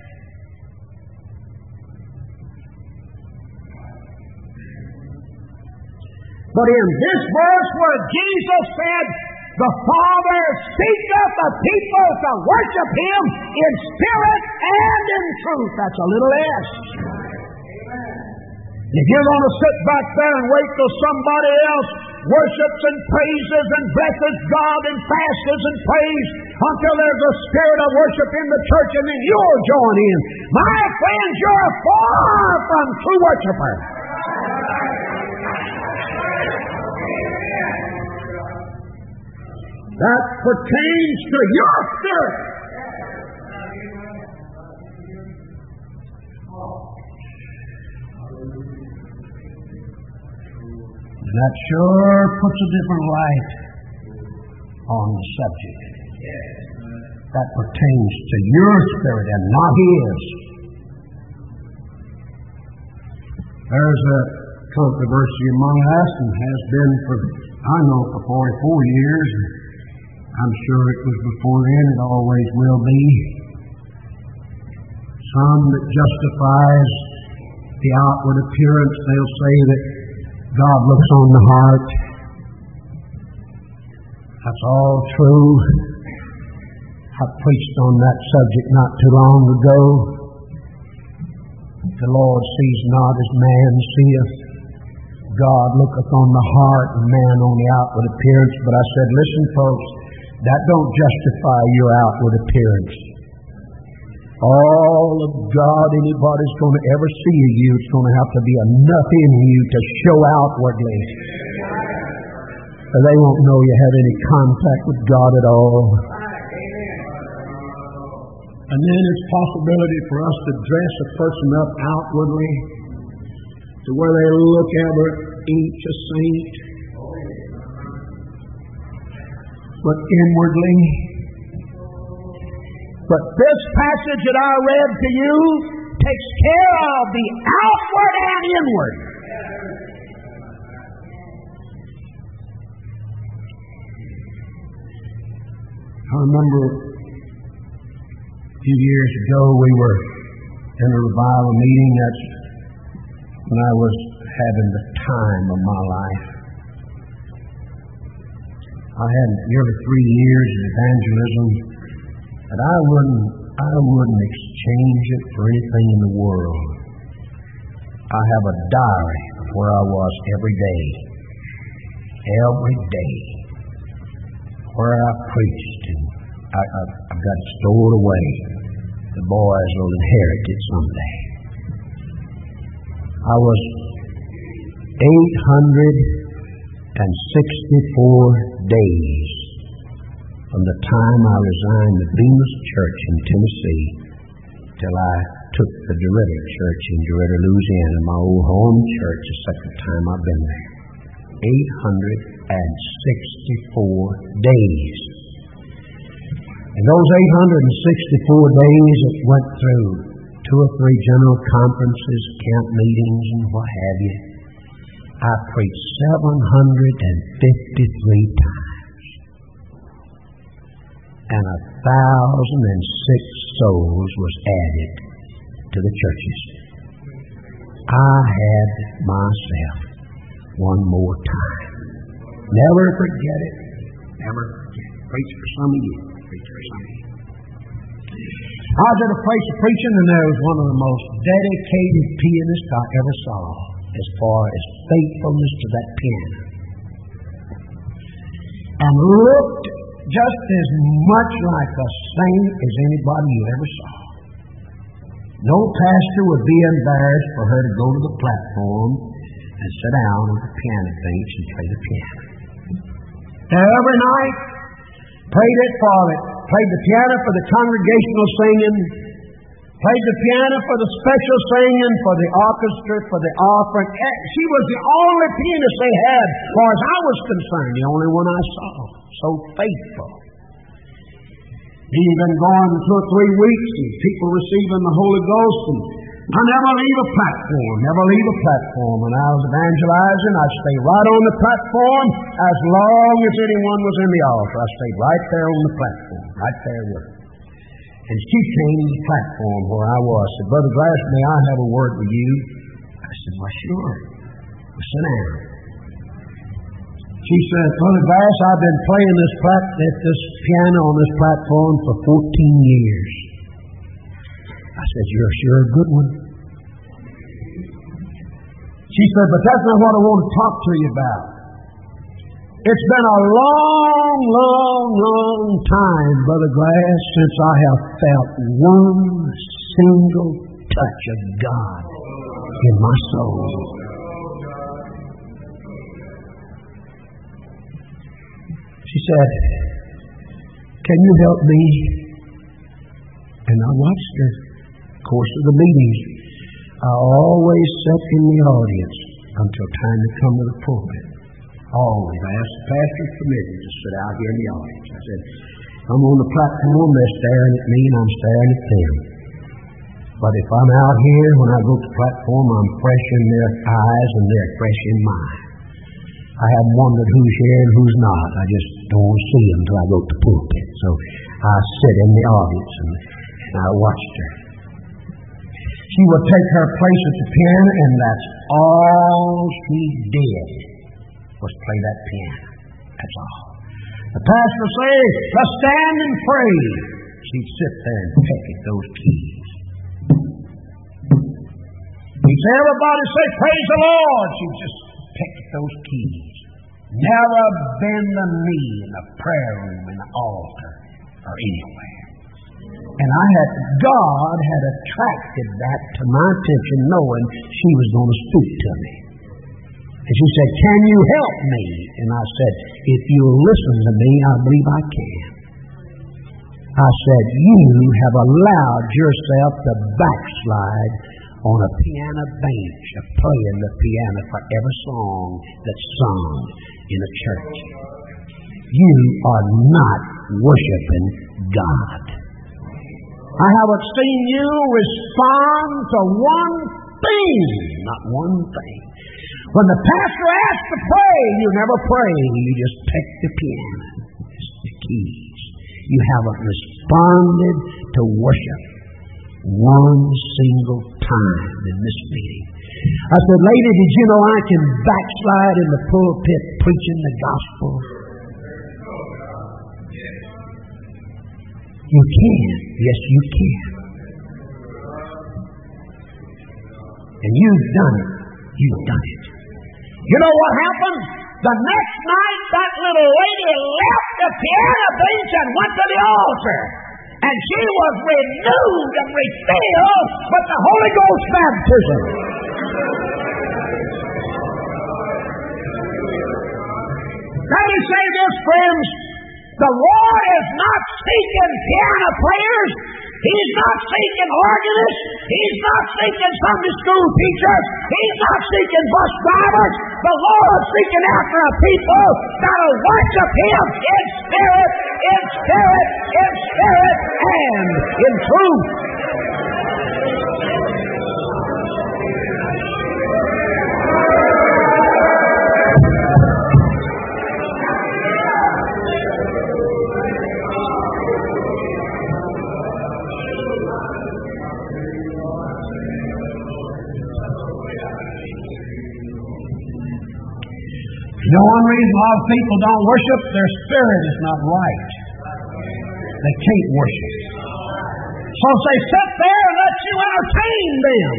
But in this verse where Jesus said, the Father seeketh a people to worship Him in spirit and in truth, that's a little S. If you're going to sit back there and wait till somebody else worships and praises and blesses God and fasts and prays until there's a spirit of worship in the church and then you'll join in, my friends, you're far from true worshiper. That pertains to your spirit. And that sure puts a different light on the subject. That pertains to your spirit and not his. There's a controversy among us, and has been for, I know, for forty-four years. I'm sure it was before then, it always will be. Some that justifies the outward appearance, they'll say that God looks on the heart. That's all true. I preached on that subject not too long ago. The Lord sees not as man seeth. God looketh on the heart and man on the outward appearance. But I said, listen folks, that don't justify your outward appearance. All of God anybody's going to ever see of you, it's going to have to be enough in you to show outwardly. Or they won't know you had any contact with God at all. And then it's possibility for us to dress a person up outwardly to where they look ever each a saint, but inwardly. But this passage that I read to you takes care of the outward and inward. I remember a few years ago we were in a revival meeting. That's when I was having the time of my life. I had nearly three years of evangelism, and I wouldn't, I wouldn't exchange it for anything in the world. I have a diary of where I was every day, every day, where I preached, and I, I, I've got it stored away. The boys will inherit it someday. I was eight hundred sixty-four days from the time I resigned the Bemis Church in Tennessee till I took the DeRidder Church in DeRidder, Louisiana, my old home church, the second time I've been there. eight hundred sixty-four days. In those eight hundred sixty-four days, it went through two or three general conferences, camp meetings, and what have you. I preached seven hundred fifty-three times. And a thousand and six souls was added to the churches. I had myself one more time. Never forget it. Never forget it. Preach for some of you. Preach for some of you. I was at a place of preaching, and there was one of the most dedicated pianists I ever saw as far as faithfulness to that piano. And looked just as much like a saint as anybody you ever saw. No pastor would be embarrassed for her to go to the platform and sit down on the piano bench and play the piano. Every night, played it for it. Played the piano for the congregational singing, played the piano for the special singing, for the orchestra, for the offering. She was the only pianist they had, as far as I was concerned, the only one I saw. So faithful. He'd been gone two or three weeks, and people receiving the Holy Ghost, and I never leave a platform, never leave a platform. When I was evangelizing, I'd stay right on the platform as long as anyone was in the altar. I stayed right there on the platform, right there with her. And she came to the platform where I was. Said, Brother Glass, may I have a word with you? I said, well, sure. Well, sit down. She said, Brother Glass, I've been playing this, plat- this piano on this platform for fourteen years. I said, you're sure a good one. She said, but that's not what I want to talk to you about. It's been a long, long, long time, Brother Glass, since I have felt one single touch of God in my soul. She said, can you help me? And I watched her. Of course, of the meetings, I always sat in the audience until time to come to the pulpit. Always. I asked the pastor's permission to sit out here in the audience. I said, I'm on the platform, they're staring at me and I'm staring at them. But if I'm out here, when I go to the platform, I'm fresh in their eyes and they're fresh in mine. I haven't wondered who's here and who's not. I just don't see them until I go to the pulpit. So I sit in the audience and, and I watched her. She would take her place at the piano, and that's all she did was play that piano. That's all. The pastor would say, let's stand and pray. She'd sit there and peck at those keys. He'd say, everybody say, praise the Lord. She'd just peck at those keys. Never bend the knee in the prayer room, in the altar, or anywhere. And I had, God had attracted that to my attention, knowing she was going to speak to me. And she said, can you help me? And I said, if you'll listen to me, I believe I can. I said, you have allowed yourself to backslide on a piano bench of playing the piano for every song that's sung in a church. You are not worshiping God. I haven't seen you respond to one thing, not one thing. When the pastor asks to pray, you never pray. You just pick the piano. It's the keys. You haven't responded to worship one single time in this meeting. I said, lady, did you know I can backslide in the pulpit preaching the gospel? You can. Yes, you can. And you've done it. You've done it. You know what happened? The next night, that little lady left the piano bench and went to the altar. And she was renewed and refilled with the Holy Ghost baptism. Let me say this, friends. The Lord is not seeking piano players. He's not seeking organists. He's not seeking Sunday school teachers. He's not seeking bus drivers. The Lord is seeking after a people that will worship Him in spirit, in spirit, in spirit, and in truth. The one reason a lot of people don't worship, their spirit is not right. They can't worship. So they sit there and let you entertain them.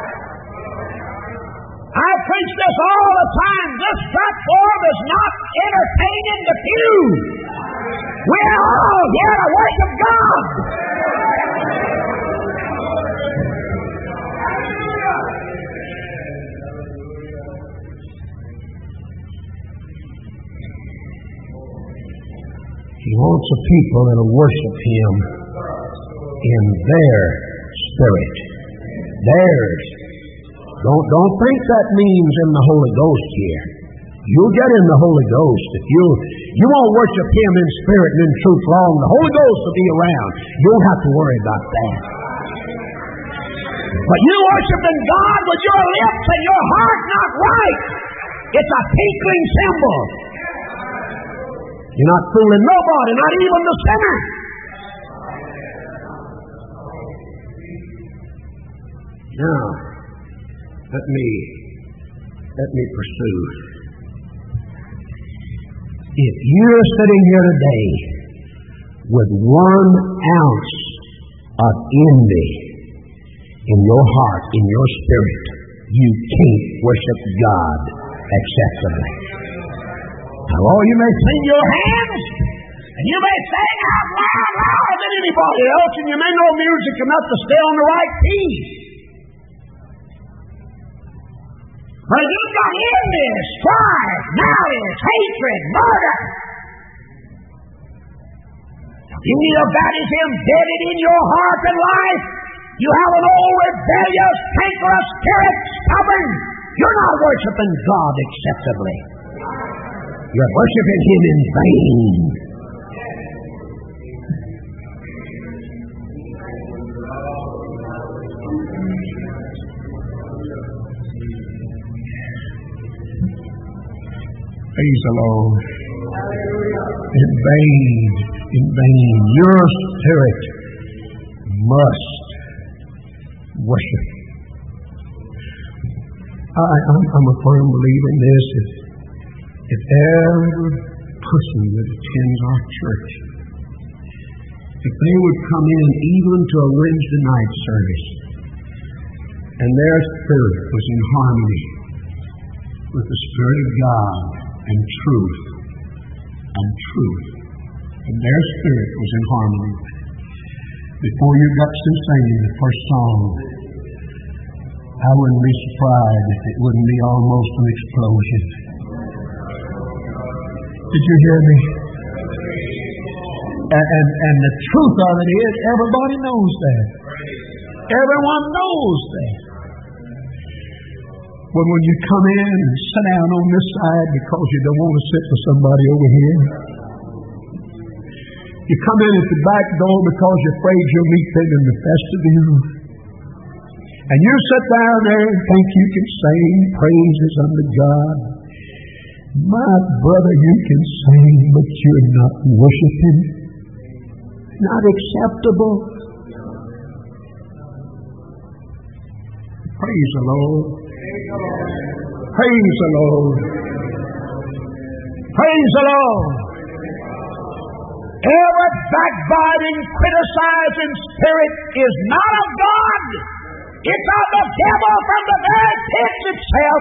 I preach this all the time. This platform is not entertaining the pew. We're all here to worship God. He wants a people that will worship Him in their spirit. Theirs. Don't, don't think that means in the Holy Ghost here. You'll get in the Holy Ghost. If you you won't worship Him in spirit and in truth long, the Holy Ghost will be around. You won't have to worry about that. But you worshiping God with your lips and your heart not right. It's a tinkling cymbal. You're not fooling nobody, not even the sinner. Now, let me let me pursue. If you're sitting here today with one ounce of envy in your heart, in your spirit, you can't worship God acceptably. Now, oh, you may sing your hands, and you may sing out loud, louder than anybody else, and you may know music enough to stay on the right key. But you've got envy, strife, malice, hatred, murder. If any of that is embedded in your heart and life, you have an old rebellious, cankerous spirit, stubborn. You're not worshiping God acceptably. You're worshiping Him in vain. Praise the Lord. In vain, in vain. Your spirit must worship. I, I'm, I'm a firm believer in this. If, if every person that attends our church, if they would come in even to a Wednesday night service, and their spirit was in harmony with the Spirit of God and truth, and truth, and their spirit was in harmony. Before you got to singing the first song, I wouldn't be surprised if it wouldn't be almost an explosion. Did you hear me? And, and, and the truth of it is, everybody knows that. Everyone knows that. But when you come in and sit down on this side because you don't want to sit with somebody over here, you come in at the back door because you're afraid you'll meet them in the vestibule, and you sit down there and think you can sing praises unto God. My brother, you can sing, but you're not worshiping. Not acceptable. Praise the Lord. Praise the Lord. Praise the Lord. Every backbiting, criticizing spirit is not of God. It's of the devil from the very pit itself.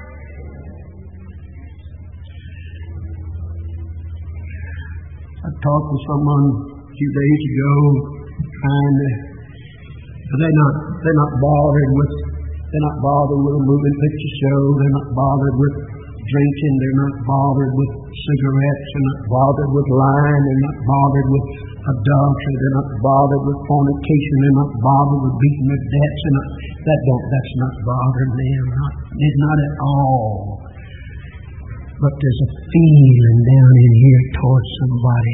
I talked with someone a few days ago, trying to, they're not, they're not bothered with, they're not bothered with a moving picture show. They're not bothered with drinking. They're not bothered with cigarettes. They're not bothered with lying. They're not bothered with adultery. They're not bothered with fornication. They're not bothered with beating their debts. They're not, that don't, that's not bothering them. Not, not at all. But there's a feeling down in here towards somebody.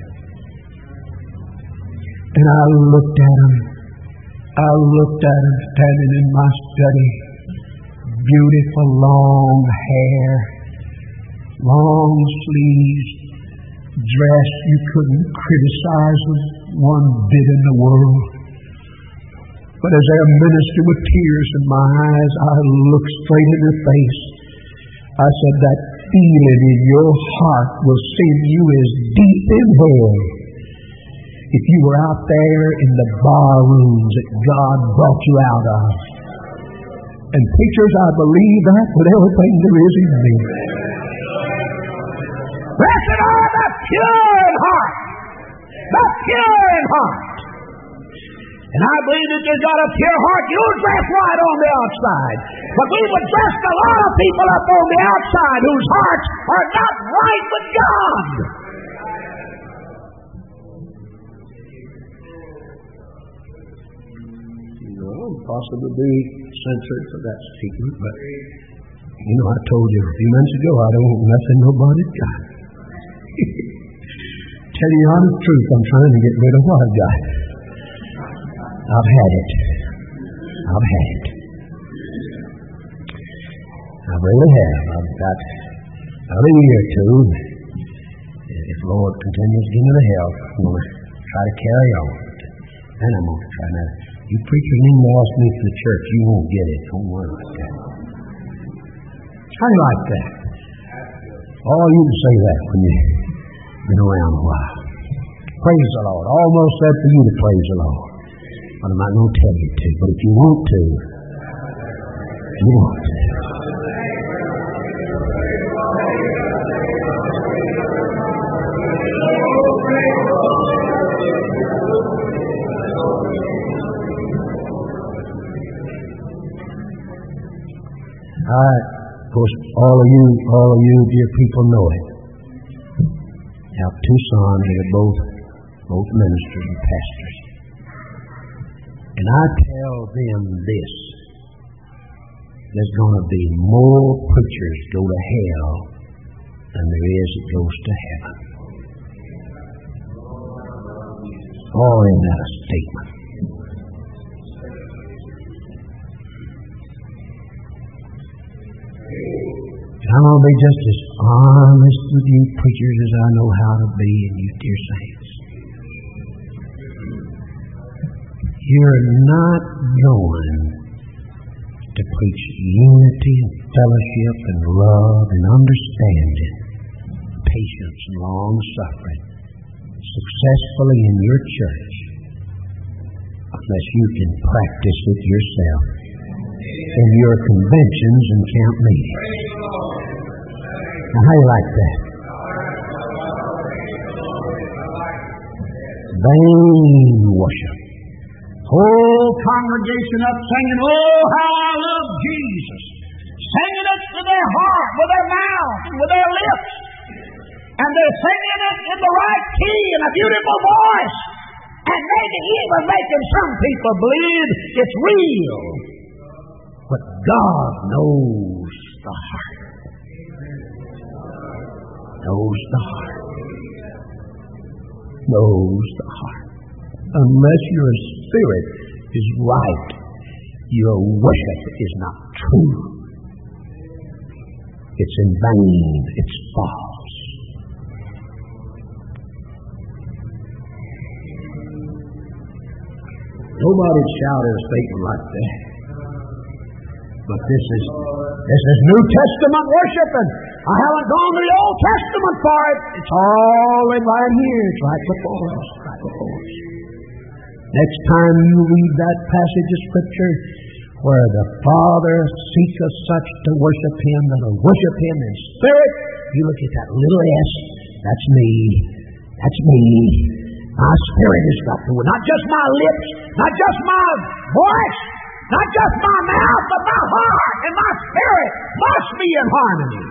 And I looked at them. I looked at him standing in my study. Beautiful long hair, long sleeves, dress you couldn't criticize with one bit in the world. But as I ministered with tears in my eyes, I looked straight in her face. I said, that feeling in your heart will send you as deep in hell if you were out there in the bar rooms that God brought you out of. And preachers, I believe that with everything there is in me. Blessed are the pure in heart. The pure in heart. And I believe that you've got a pure heart, you'll dress right on the outside. But we would dress a lot of people up on the outside whose hearts are not right with God. Possibly be censored for that statement, but you know, I told you a few minutes ago I don't want nothing nobody's got. Tell you the honest truth, I'm trying to get rid of what I've got. I've had it. I've had it. I really have. I've got another year or two. If the Lord continues to give me the help, I'm going to try to carry on. And I'm going to try to. You preachers need to ask me for the church. You won't get it. Don't worry about that. How do you like that? Oh, you can say that when you've been around a while. Praise the Lord. Almost said for you to praise the Lord. But I'm not going to tell you to. But if you want to, you want to. I, of course, all of you, all of you dear people know it. I have two sons that are both, both ministers and pastors. And I tell them this, there's going to be more preachers go to hell than there is that goes to heaven. Oh, isn't that a statement? I'm going to be just as honest with you preachers as I know how to be, and you dear saints. You're not going to preach unity and fellowship and love and understanding, patience and long-suffering successfully in your church unless you can practice it yourself in your conventions and camp meetings. Now, how do you like that? Vain worship. Whole congregation up singing, oh, how I love Jesus. Singing it with their heart, with their mouth, and with their lips. And they're singing it in the right key and a beautiful voice. And maybe even making some people believe it's real. But God knows the heart. Knows the heart. Knows the heart. Unless your spirit is right, your worship is not true. It's in vain. It's false. Nobody'd shout at a statement like that. But this is this is New Testament worship, and I haven't gone to the Old Testament for it. It's all in right here. It's right before us. Right before us. Next time you read that passage of Scripture where the Father seeketh such to worship Him that will worship Him in spirit, you look at that little S. That's me. That's me. My spirit has got to, not just my lips, not just my voice, not just my mouth, but my heart and my spirit must be in harmony.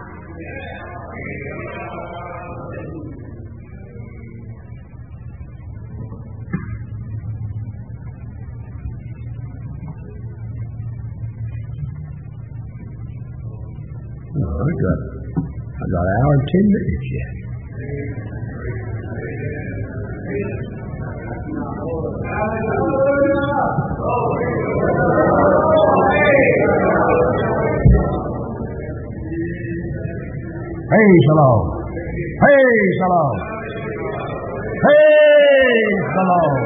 No, I got, I got an hour and ten minutes yet. Praise the Lord. Praise the Lord. Praise the Lord.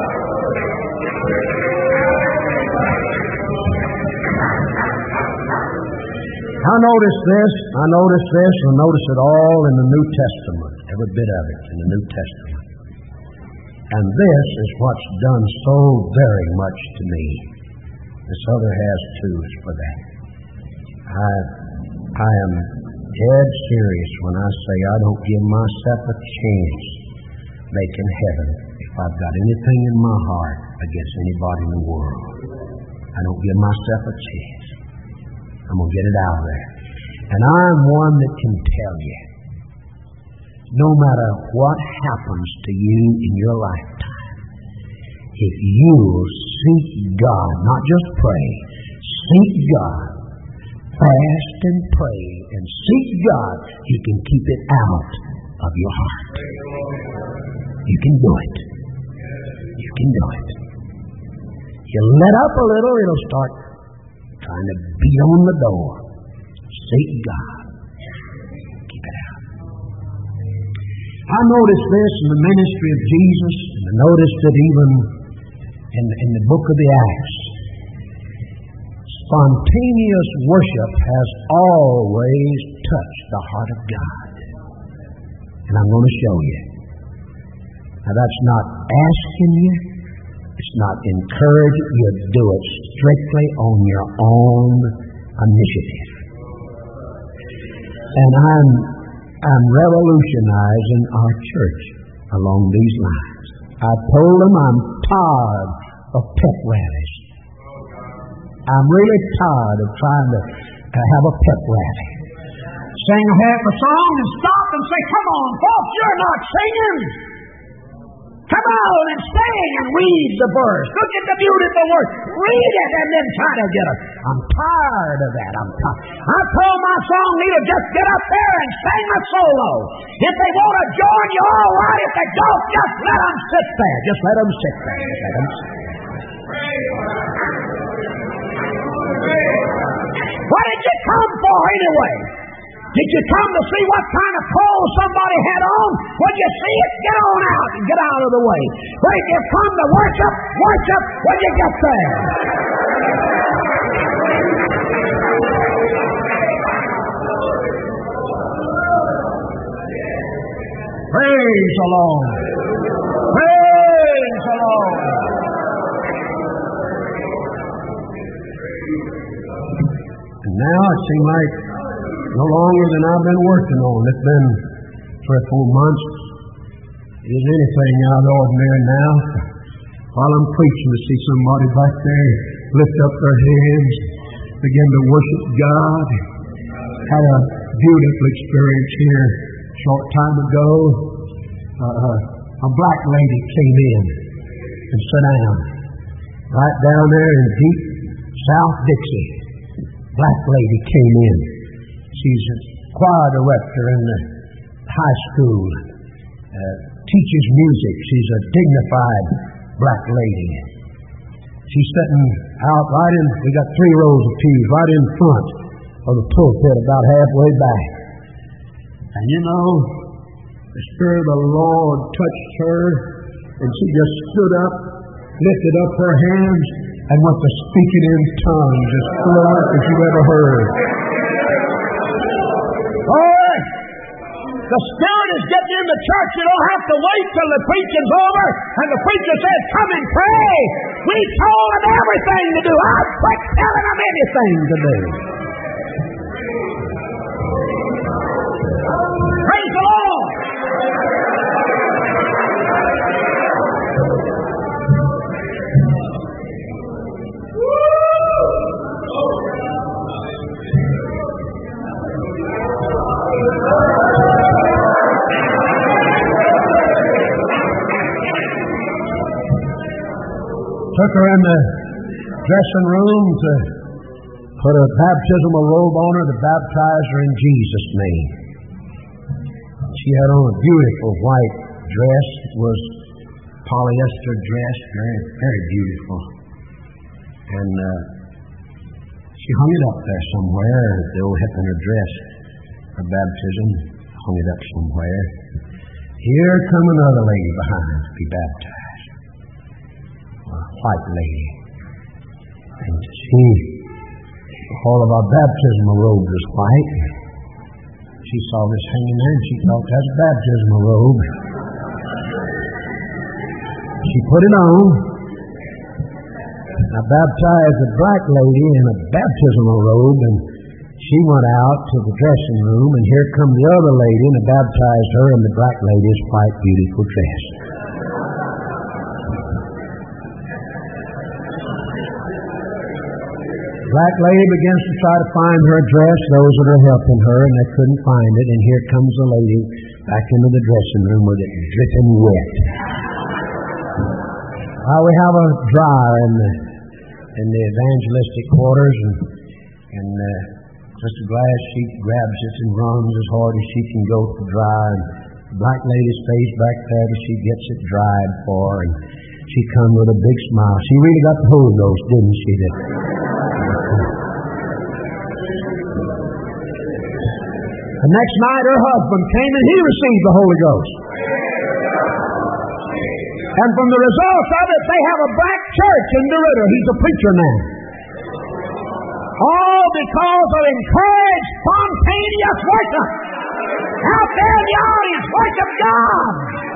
I notice this, I notice this, and notice it all in the New Testament, every bit of it in the New Testament. And this is what's done so very much to me. This other has too, is for that. I, I am dead serious when I say I don't give myself a chance making heaven if I've got anything in my heart against anybody in the world. I don't give myself a chance. I'm going to get it out of there. And I'm one that can tell you, no matter what happens to you in your lifetime, if you'll seek God, not just pray, seek God, fast and pray, and seek God, He can keep it out of your heart. You can do it. You can do it. You let up a little, it'll start trying to beat on the door. Seek God. Keep it out. I noticed this in the ministry of Jesus, and I noticed it even in, in the book of the Acts. Spontaneous worship has always touched the heart of God. And I'm going to show you. Now that's not asking you. It's not encouraging you to do it strictly on your own initiative. And I'm I'm revolutionizing our church along these lines. I told them I'm tired of pep rallies. I'm really tired of trying to uh, have a pep rally. Sing half a song and stop and say, come on, folks, you're not singing. Come on and sing and read the verse. Look at the beautiful word. Read it and then try to get it. I'm tired of that. I'm tired. I told my song leader, just get up there and sing a solo. If they want to join you, all right. If they don't, just let them sit there. Just let them sit there. Just let them sit there. What did you come for anyway? Did you come to see what kind of clothes somebody had on? When you see it, get on out and get out of the way. But if you come to worship, worship when you get there. Praise the Lord. Praise the Lord. And now it seems like no longer than I've been working on. It's been three or four months. Is anything out of the ordinary now? While I'm preaching, to see somebody back there lift up their hands, begin to worship God. Had a beautiful experience here a short time ago. Uh, a black lady came in and sat down right down there in deep South Dixie. Black lady came in. She's a choir director in the high school, uh, teaches music. She's a dignified black lady. She's sitting out right in, we got three rows of pews right in front of the pulpit, about halfway back. And you know, the Spirit of the Lord touched her, and she just stood up, lifted up her hands, and went to speaking in tongues as fluent as you've ever heard. Oh, the Spirit is getting in the church. You don't have to wait till the preaching's over and the preacher says, come and pray. We told them everything to do. I quit telling them anything to do. Praise the Lord. Took her in the dressing room to put a baptismal robe on her to baptize her in Jesus' name. She had on a beautiful white dress. It was polyester dress, very, very beautiful. And uh, she hung it up there somewhere, the old hip in her dress, her baptism, hung it up somewhere. Here come another lady behind to be baptized. White lady. And she, all of our baptismal robes was white. She saw this hanging there and she thought that's a baptismal robe. She put it on. I baptized a black lady in a baptismal robe, and she went out to the dressing room, and here come the other lady, and I baptized her in the black lady's white beautiful dress. Black lady begins to try to find her dress, those that are helping her, and they couldn't find it. And here comes the lady back into the dressing room with it dripping wet. Uh, we have a dryer in the in the evangelistic quarters, and and uh, Sister Glass, she grabs it and runs as hard as she can go to dry. And the black lady stays back there till she gets it dried for her, and she comes with a big smile. She really got the Holy Ghost, didn't she? That The next night her husband came and he received the Holy Ghost. And from the results of it, they have a black church in DeRidder. He's a preacher now. All because of encouraged, spontaneous worship. Out there in the audience, worship God.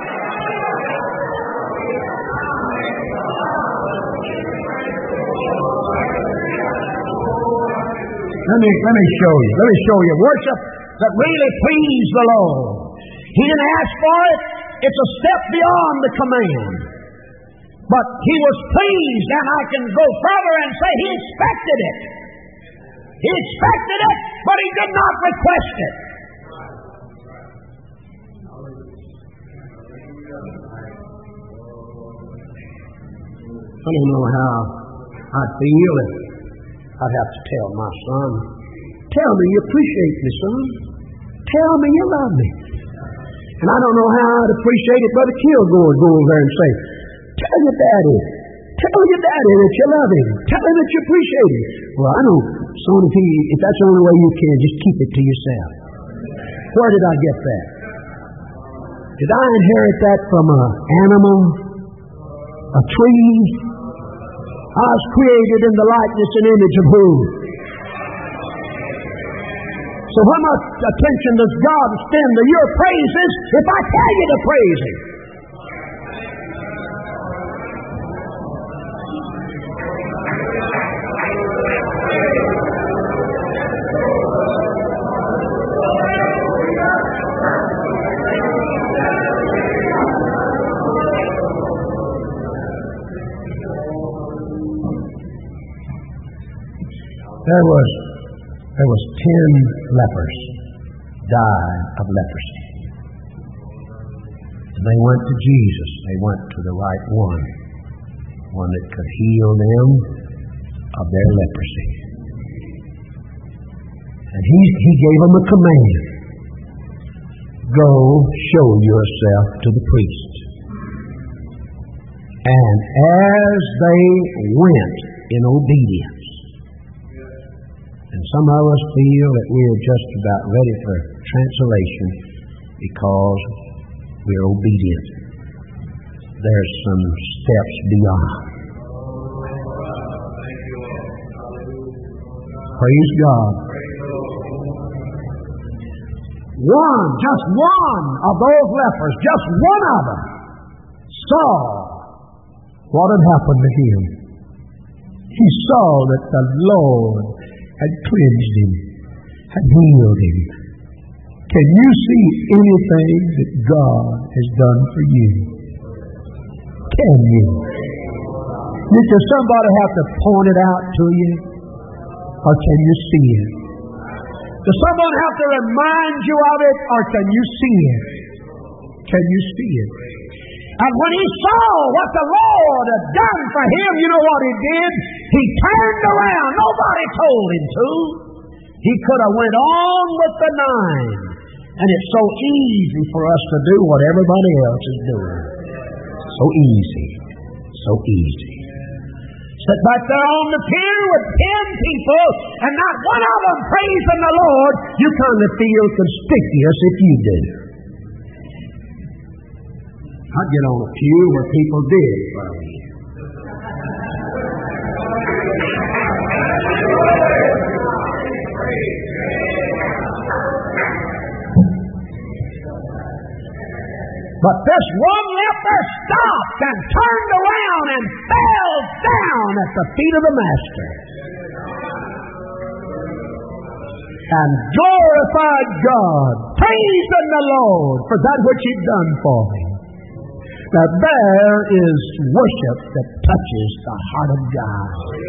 Let me, let me show you. Let me show you. Worship that really pleased the Lord. He didn't ask for it. It's a step beyond the command. But He was pleased, and I can go further and say He expected it. He expected it, but He did not request it. I don't know how I'd feel if I'd have to tell my son, tell me you appreciate me, son. Tell me you love me. And I don't know how I'd appreciate it, Brother Kilgore go over there and say, tell your daddy, tell your daddy that you love him. Tell him that you appreciate him. Well, I know, son, if, he, if that's the only way you can, just keep it to yourself. Where did I get that? Did I inherit that from an animal, a tree? I was created in the likeness and image of who? So how much attention does God extend to your praises if I tell you to praise Him? There was, there was ten lepers died of leprosy. And they went to Jesus. They went to the right one, one that could heal them of their leprosy. And he, he gave them a command. Go show yourself to the priest. And as they went in obedience, and some of us feel that we're just about ready for translation because we're obedient. There's some steps beyond. Praise God. One, just one of those lepers, just one of them, saw what had happened to him. He saw that the Lord had cleansed him, had healed him. Can you see anything that God has done for you? Can you? Does somebody have to point it out to you? Or can you see it? Does someone have to remind you of it? Or can you see it? Can you see it? And when he saw what the Lord had done for him, you know what he did? He turned around. Nobody told him to. He could have went on with the nine. And it's so easy for us to do what everybody else is doing. So easy. So easy. Sit back there on the pew with ten people and not one of them praising the Lord. You kind of feel conspicuous if you do. I'd get on a pew where people did praise. But this one leper stopped and turned around and fell down at the feet of the Master and glorified God, praising the Lord for that which He'd done for him. Now there is worship that touches the heart of God.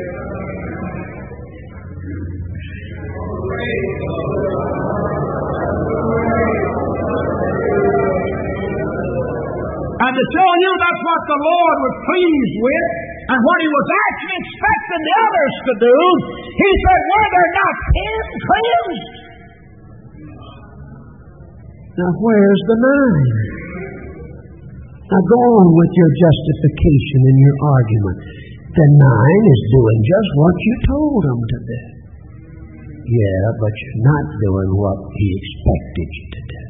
And to tell you that's what the Lord was pleased with, and what He was actually expecting the others to do, He said, were there not ten cleansed? Now where's the nine? Now go on with your justification and your argument. The nine is doing just what you told them to do. Yeah, but you're not doing what He expected you to do.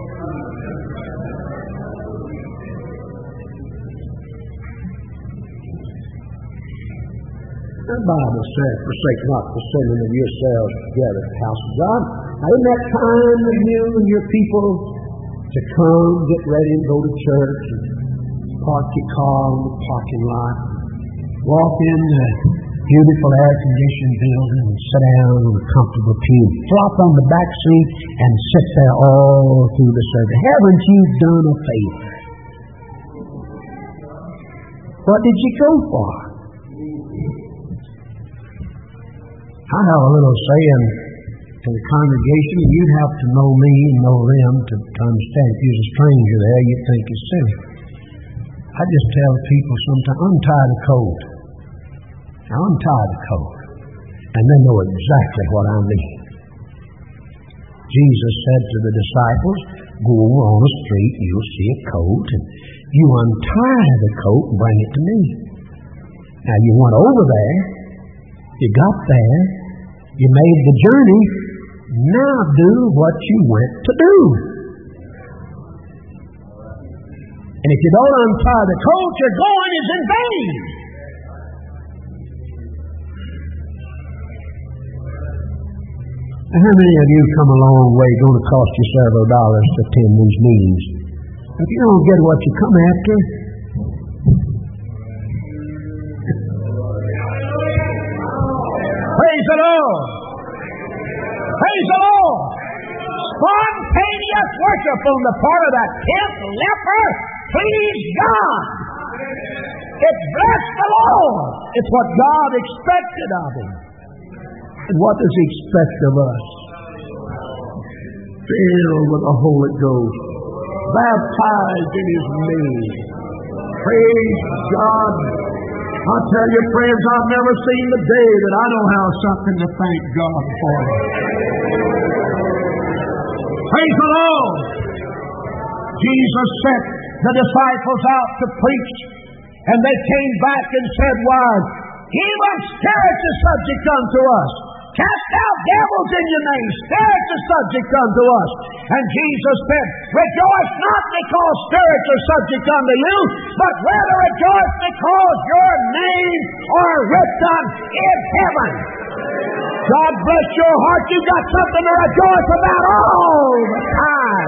The Bible said, forsake not the assembling of yourselves together at the house of God. Now in that time of you and your people to come, get ready and go to church, and park your car in the parking lot, walk in the beautiful air-conditioned building and sit down on a comfortable pew, flop on the back seat and sit there all through the service. Haven't you done a favor? What did you go for? I have a little saying to the congregation, you'd have to know me and know them to, to understand. If you're a stranger there, you'd think it's silly. I just tell people sometimes, untie the coat. Now untie the coat, and then know exactly what I mean. Jesus said to the disciples, go over on the street and you'll see a coat, and you untie the coat and bring it to me. Now you went over there, you got there, you made the journey, now do what you went to do. And if you don't untie the coat, your going is in vain. How many of you come a long way, going to cost you several dollars to attend these meetings? If you don't get what you come after, praise the Lord! Praise the Lord! Spontaneous worship on the part of that tenth leper pleased God. It blessed the Lord. It's what God expected of him. And what does He expect of us? Filled with the Holy Ghost, baptized in His name. Praise God. I tell you, friends, I've never seen the day that I don't have something to thank God for. Praise the Lord. Jesus sent the disciples out to preach, and they came back and said, why, even spirits are subject unto us. Cast out devils in your name. Spirits are subject unto us. And Jesus said, rejoice not because spirits are subject unto you, but rather rejoice because your names are written in heaven. God bless your heart. You've got something to rejoice about all the time.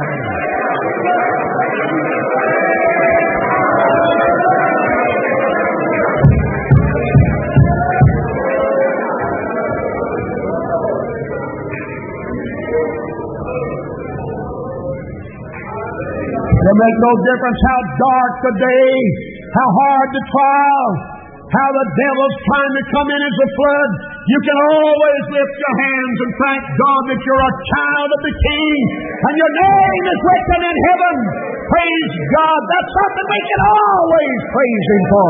It makes no difference how dark the day, how hard the trial, how the devil's trying to come in as a flood. You can always lift your hands and thank God that you're a child of the King and your name is written in heaven. Praise God. That's something we can always praise Him for.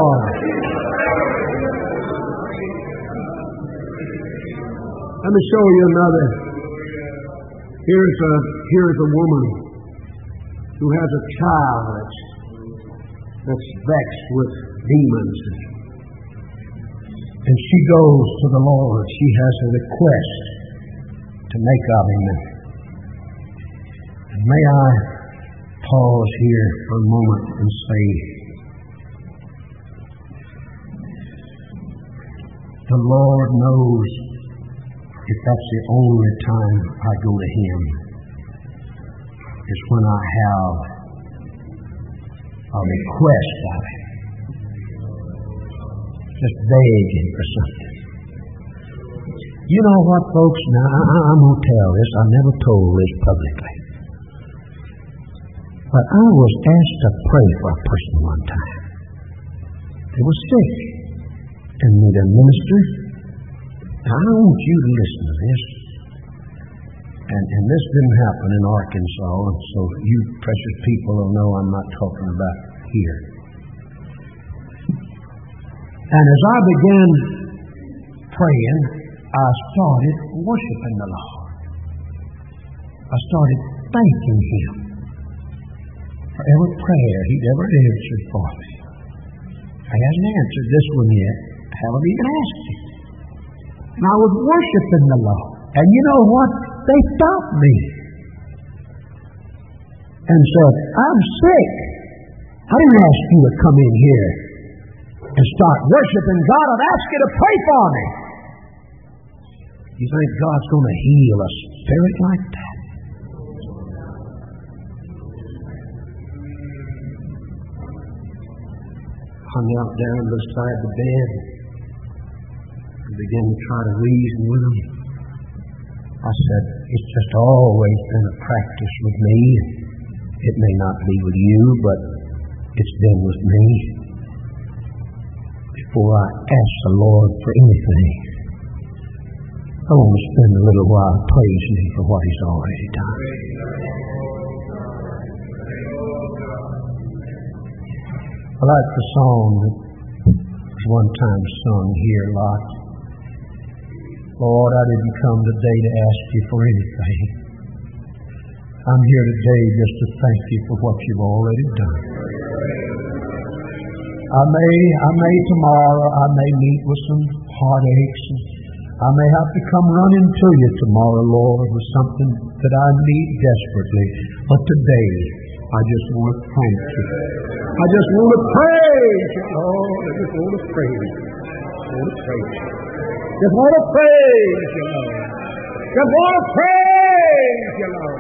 Let me show you another. Here's a, here's a woman who has a child that's, that's vexed with demons. And she goes to the Lord. She has a request to make of Him. And may I pause here for a moment and say, the Lord knows if that's the only time I go to Him, is when I have a request of Him. Just begging for something. You know what, folks? Now, I, I'm going to tell this. I never told this publicly. But I was asked to pray for a person one time. They were sick and needed a minister. Now, I want you to listen to this. And, and this didn't happen in Arkansas, and so you precious people will know I'm not talking about here. And as I began praying, I started worshiping the Lord. I started thanking Him for every prayer He'd ever answered for me. I hadn't answered this one yet. I haven't even asked Him. And I was worshiping the Lord. And you know what? They stopped me and said, I'm sick. I didn't ask you to come in here and start worshiping God. I've asked you to pray for me. You think God's going to heal a spirit like that? Hung out down beside the bed and began to try to reason with him. I said, it's just always been a practice with me. It may not be with you, but it's been with me. Before I ask the Lord for anything, I want to spend a little while praising Him for what He's already done. I like the song that was one time sung here, Lot. Lord, I didn't come today to ask you for anything. I'm here today just to thank you for what you've already done. I may, I may tomorrow, I may meet with some heartaches, and I may have to come running to you tomorrow, Lord, with something that I need desperately. But today, I just want to thank you. I just want to praise you, Lord. I just want to praise you. I want to praise you. Just want to praise you, Lord. Just want to praise you, Lord.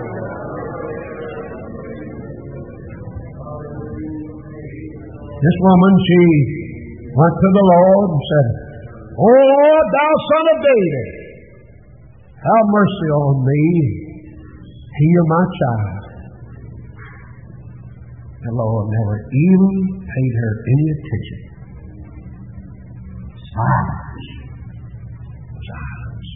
This woman, she went to the Lord and said, "O Lord, thou son of David, have mercy on me. Heal my child." The Lord never even paid her any attention. Silence. Silence.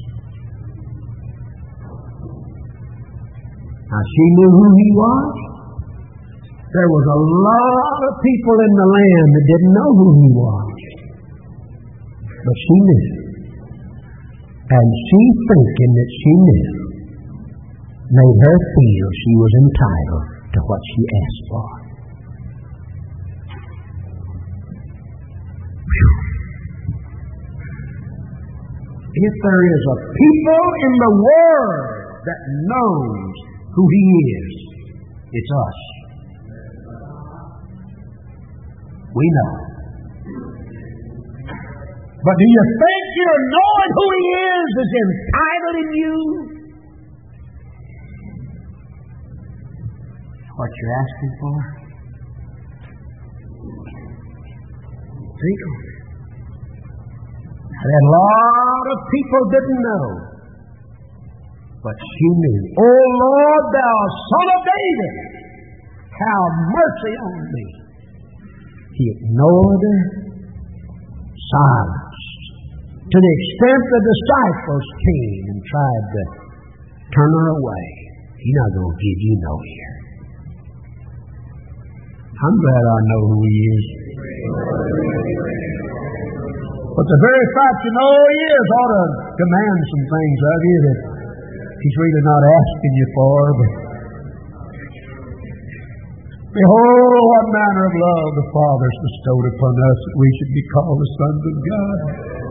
Now she knew who he was. There was a lot of people in the land that didn't know who he was. But she knew. And she, thinking that she knew, made her feel she was entitled to what she asked for. If there is a people in the world that knows who he is, it's us. We know. But do you think your knowing who he is is entitling you? What you're asking for? Think on it. And a lot of people didn't know. But she knew. "O Lord, thou son of David, have mercy on me." He ignored her, silenced, to the extent the disciples came and tried to turn her away. He's not going to give you no ear. I'm glad I know who he is. But the very fact you know who he is ought to demand some things of you that he's really not asking you for. But behold, what manner of love the Father has bestowed upon us that we should be called the sons of God.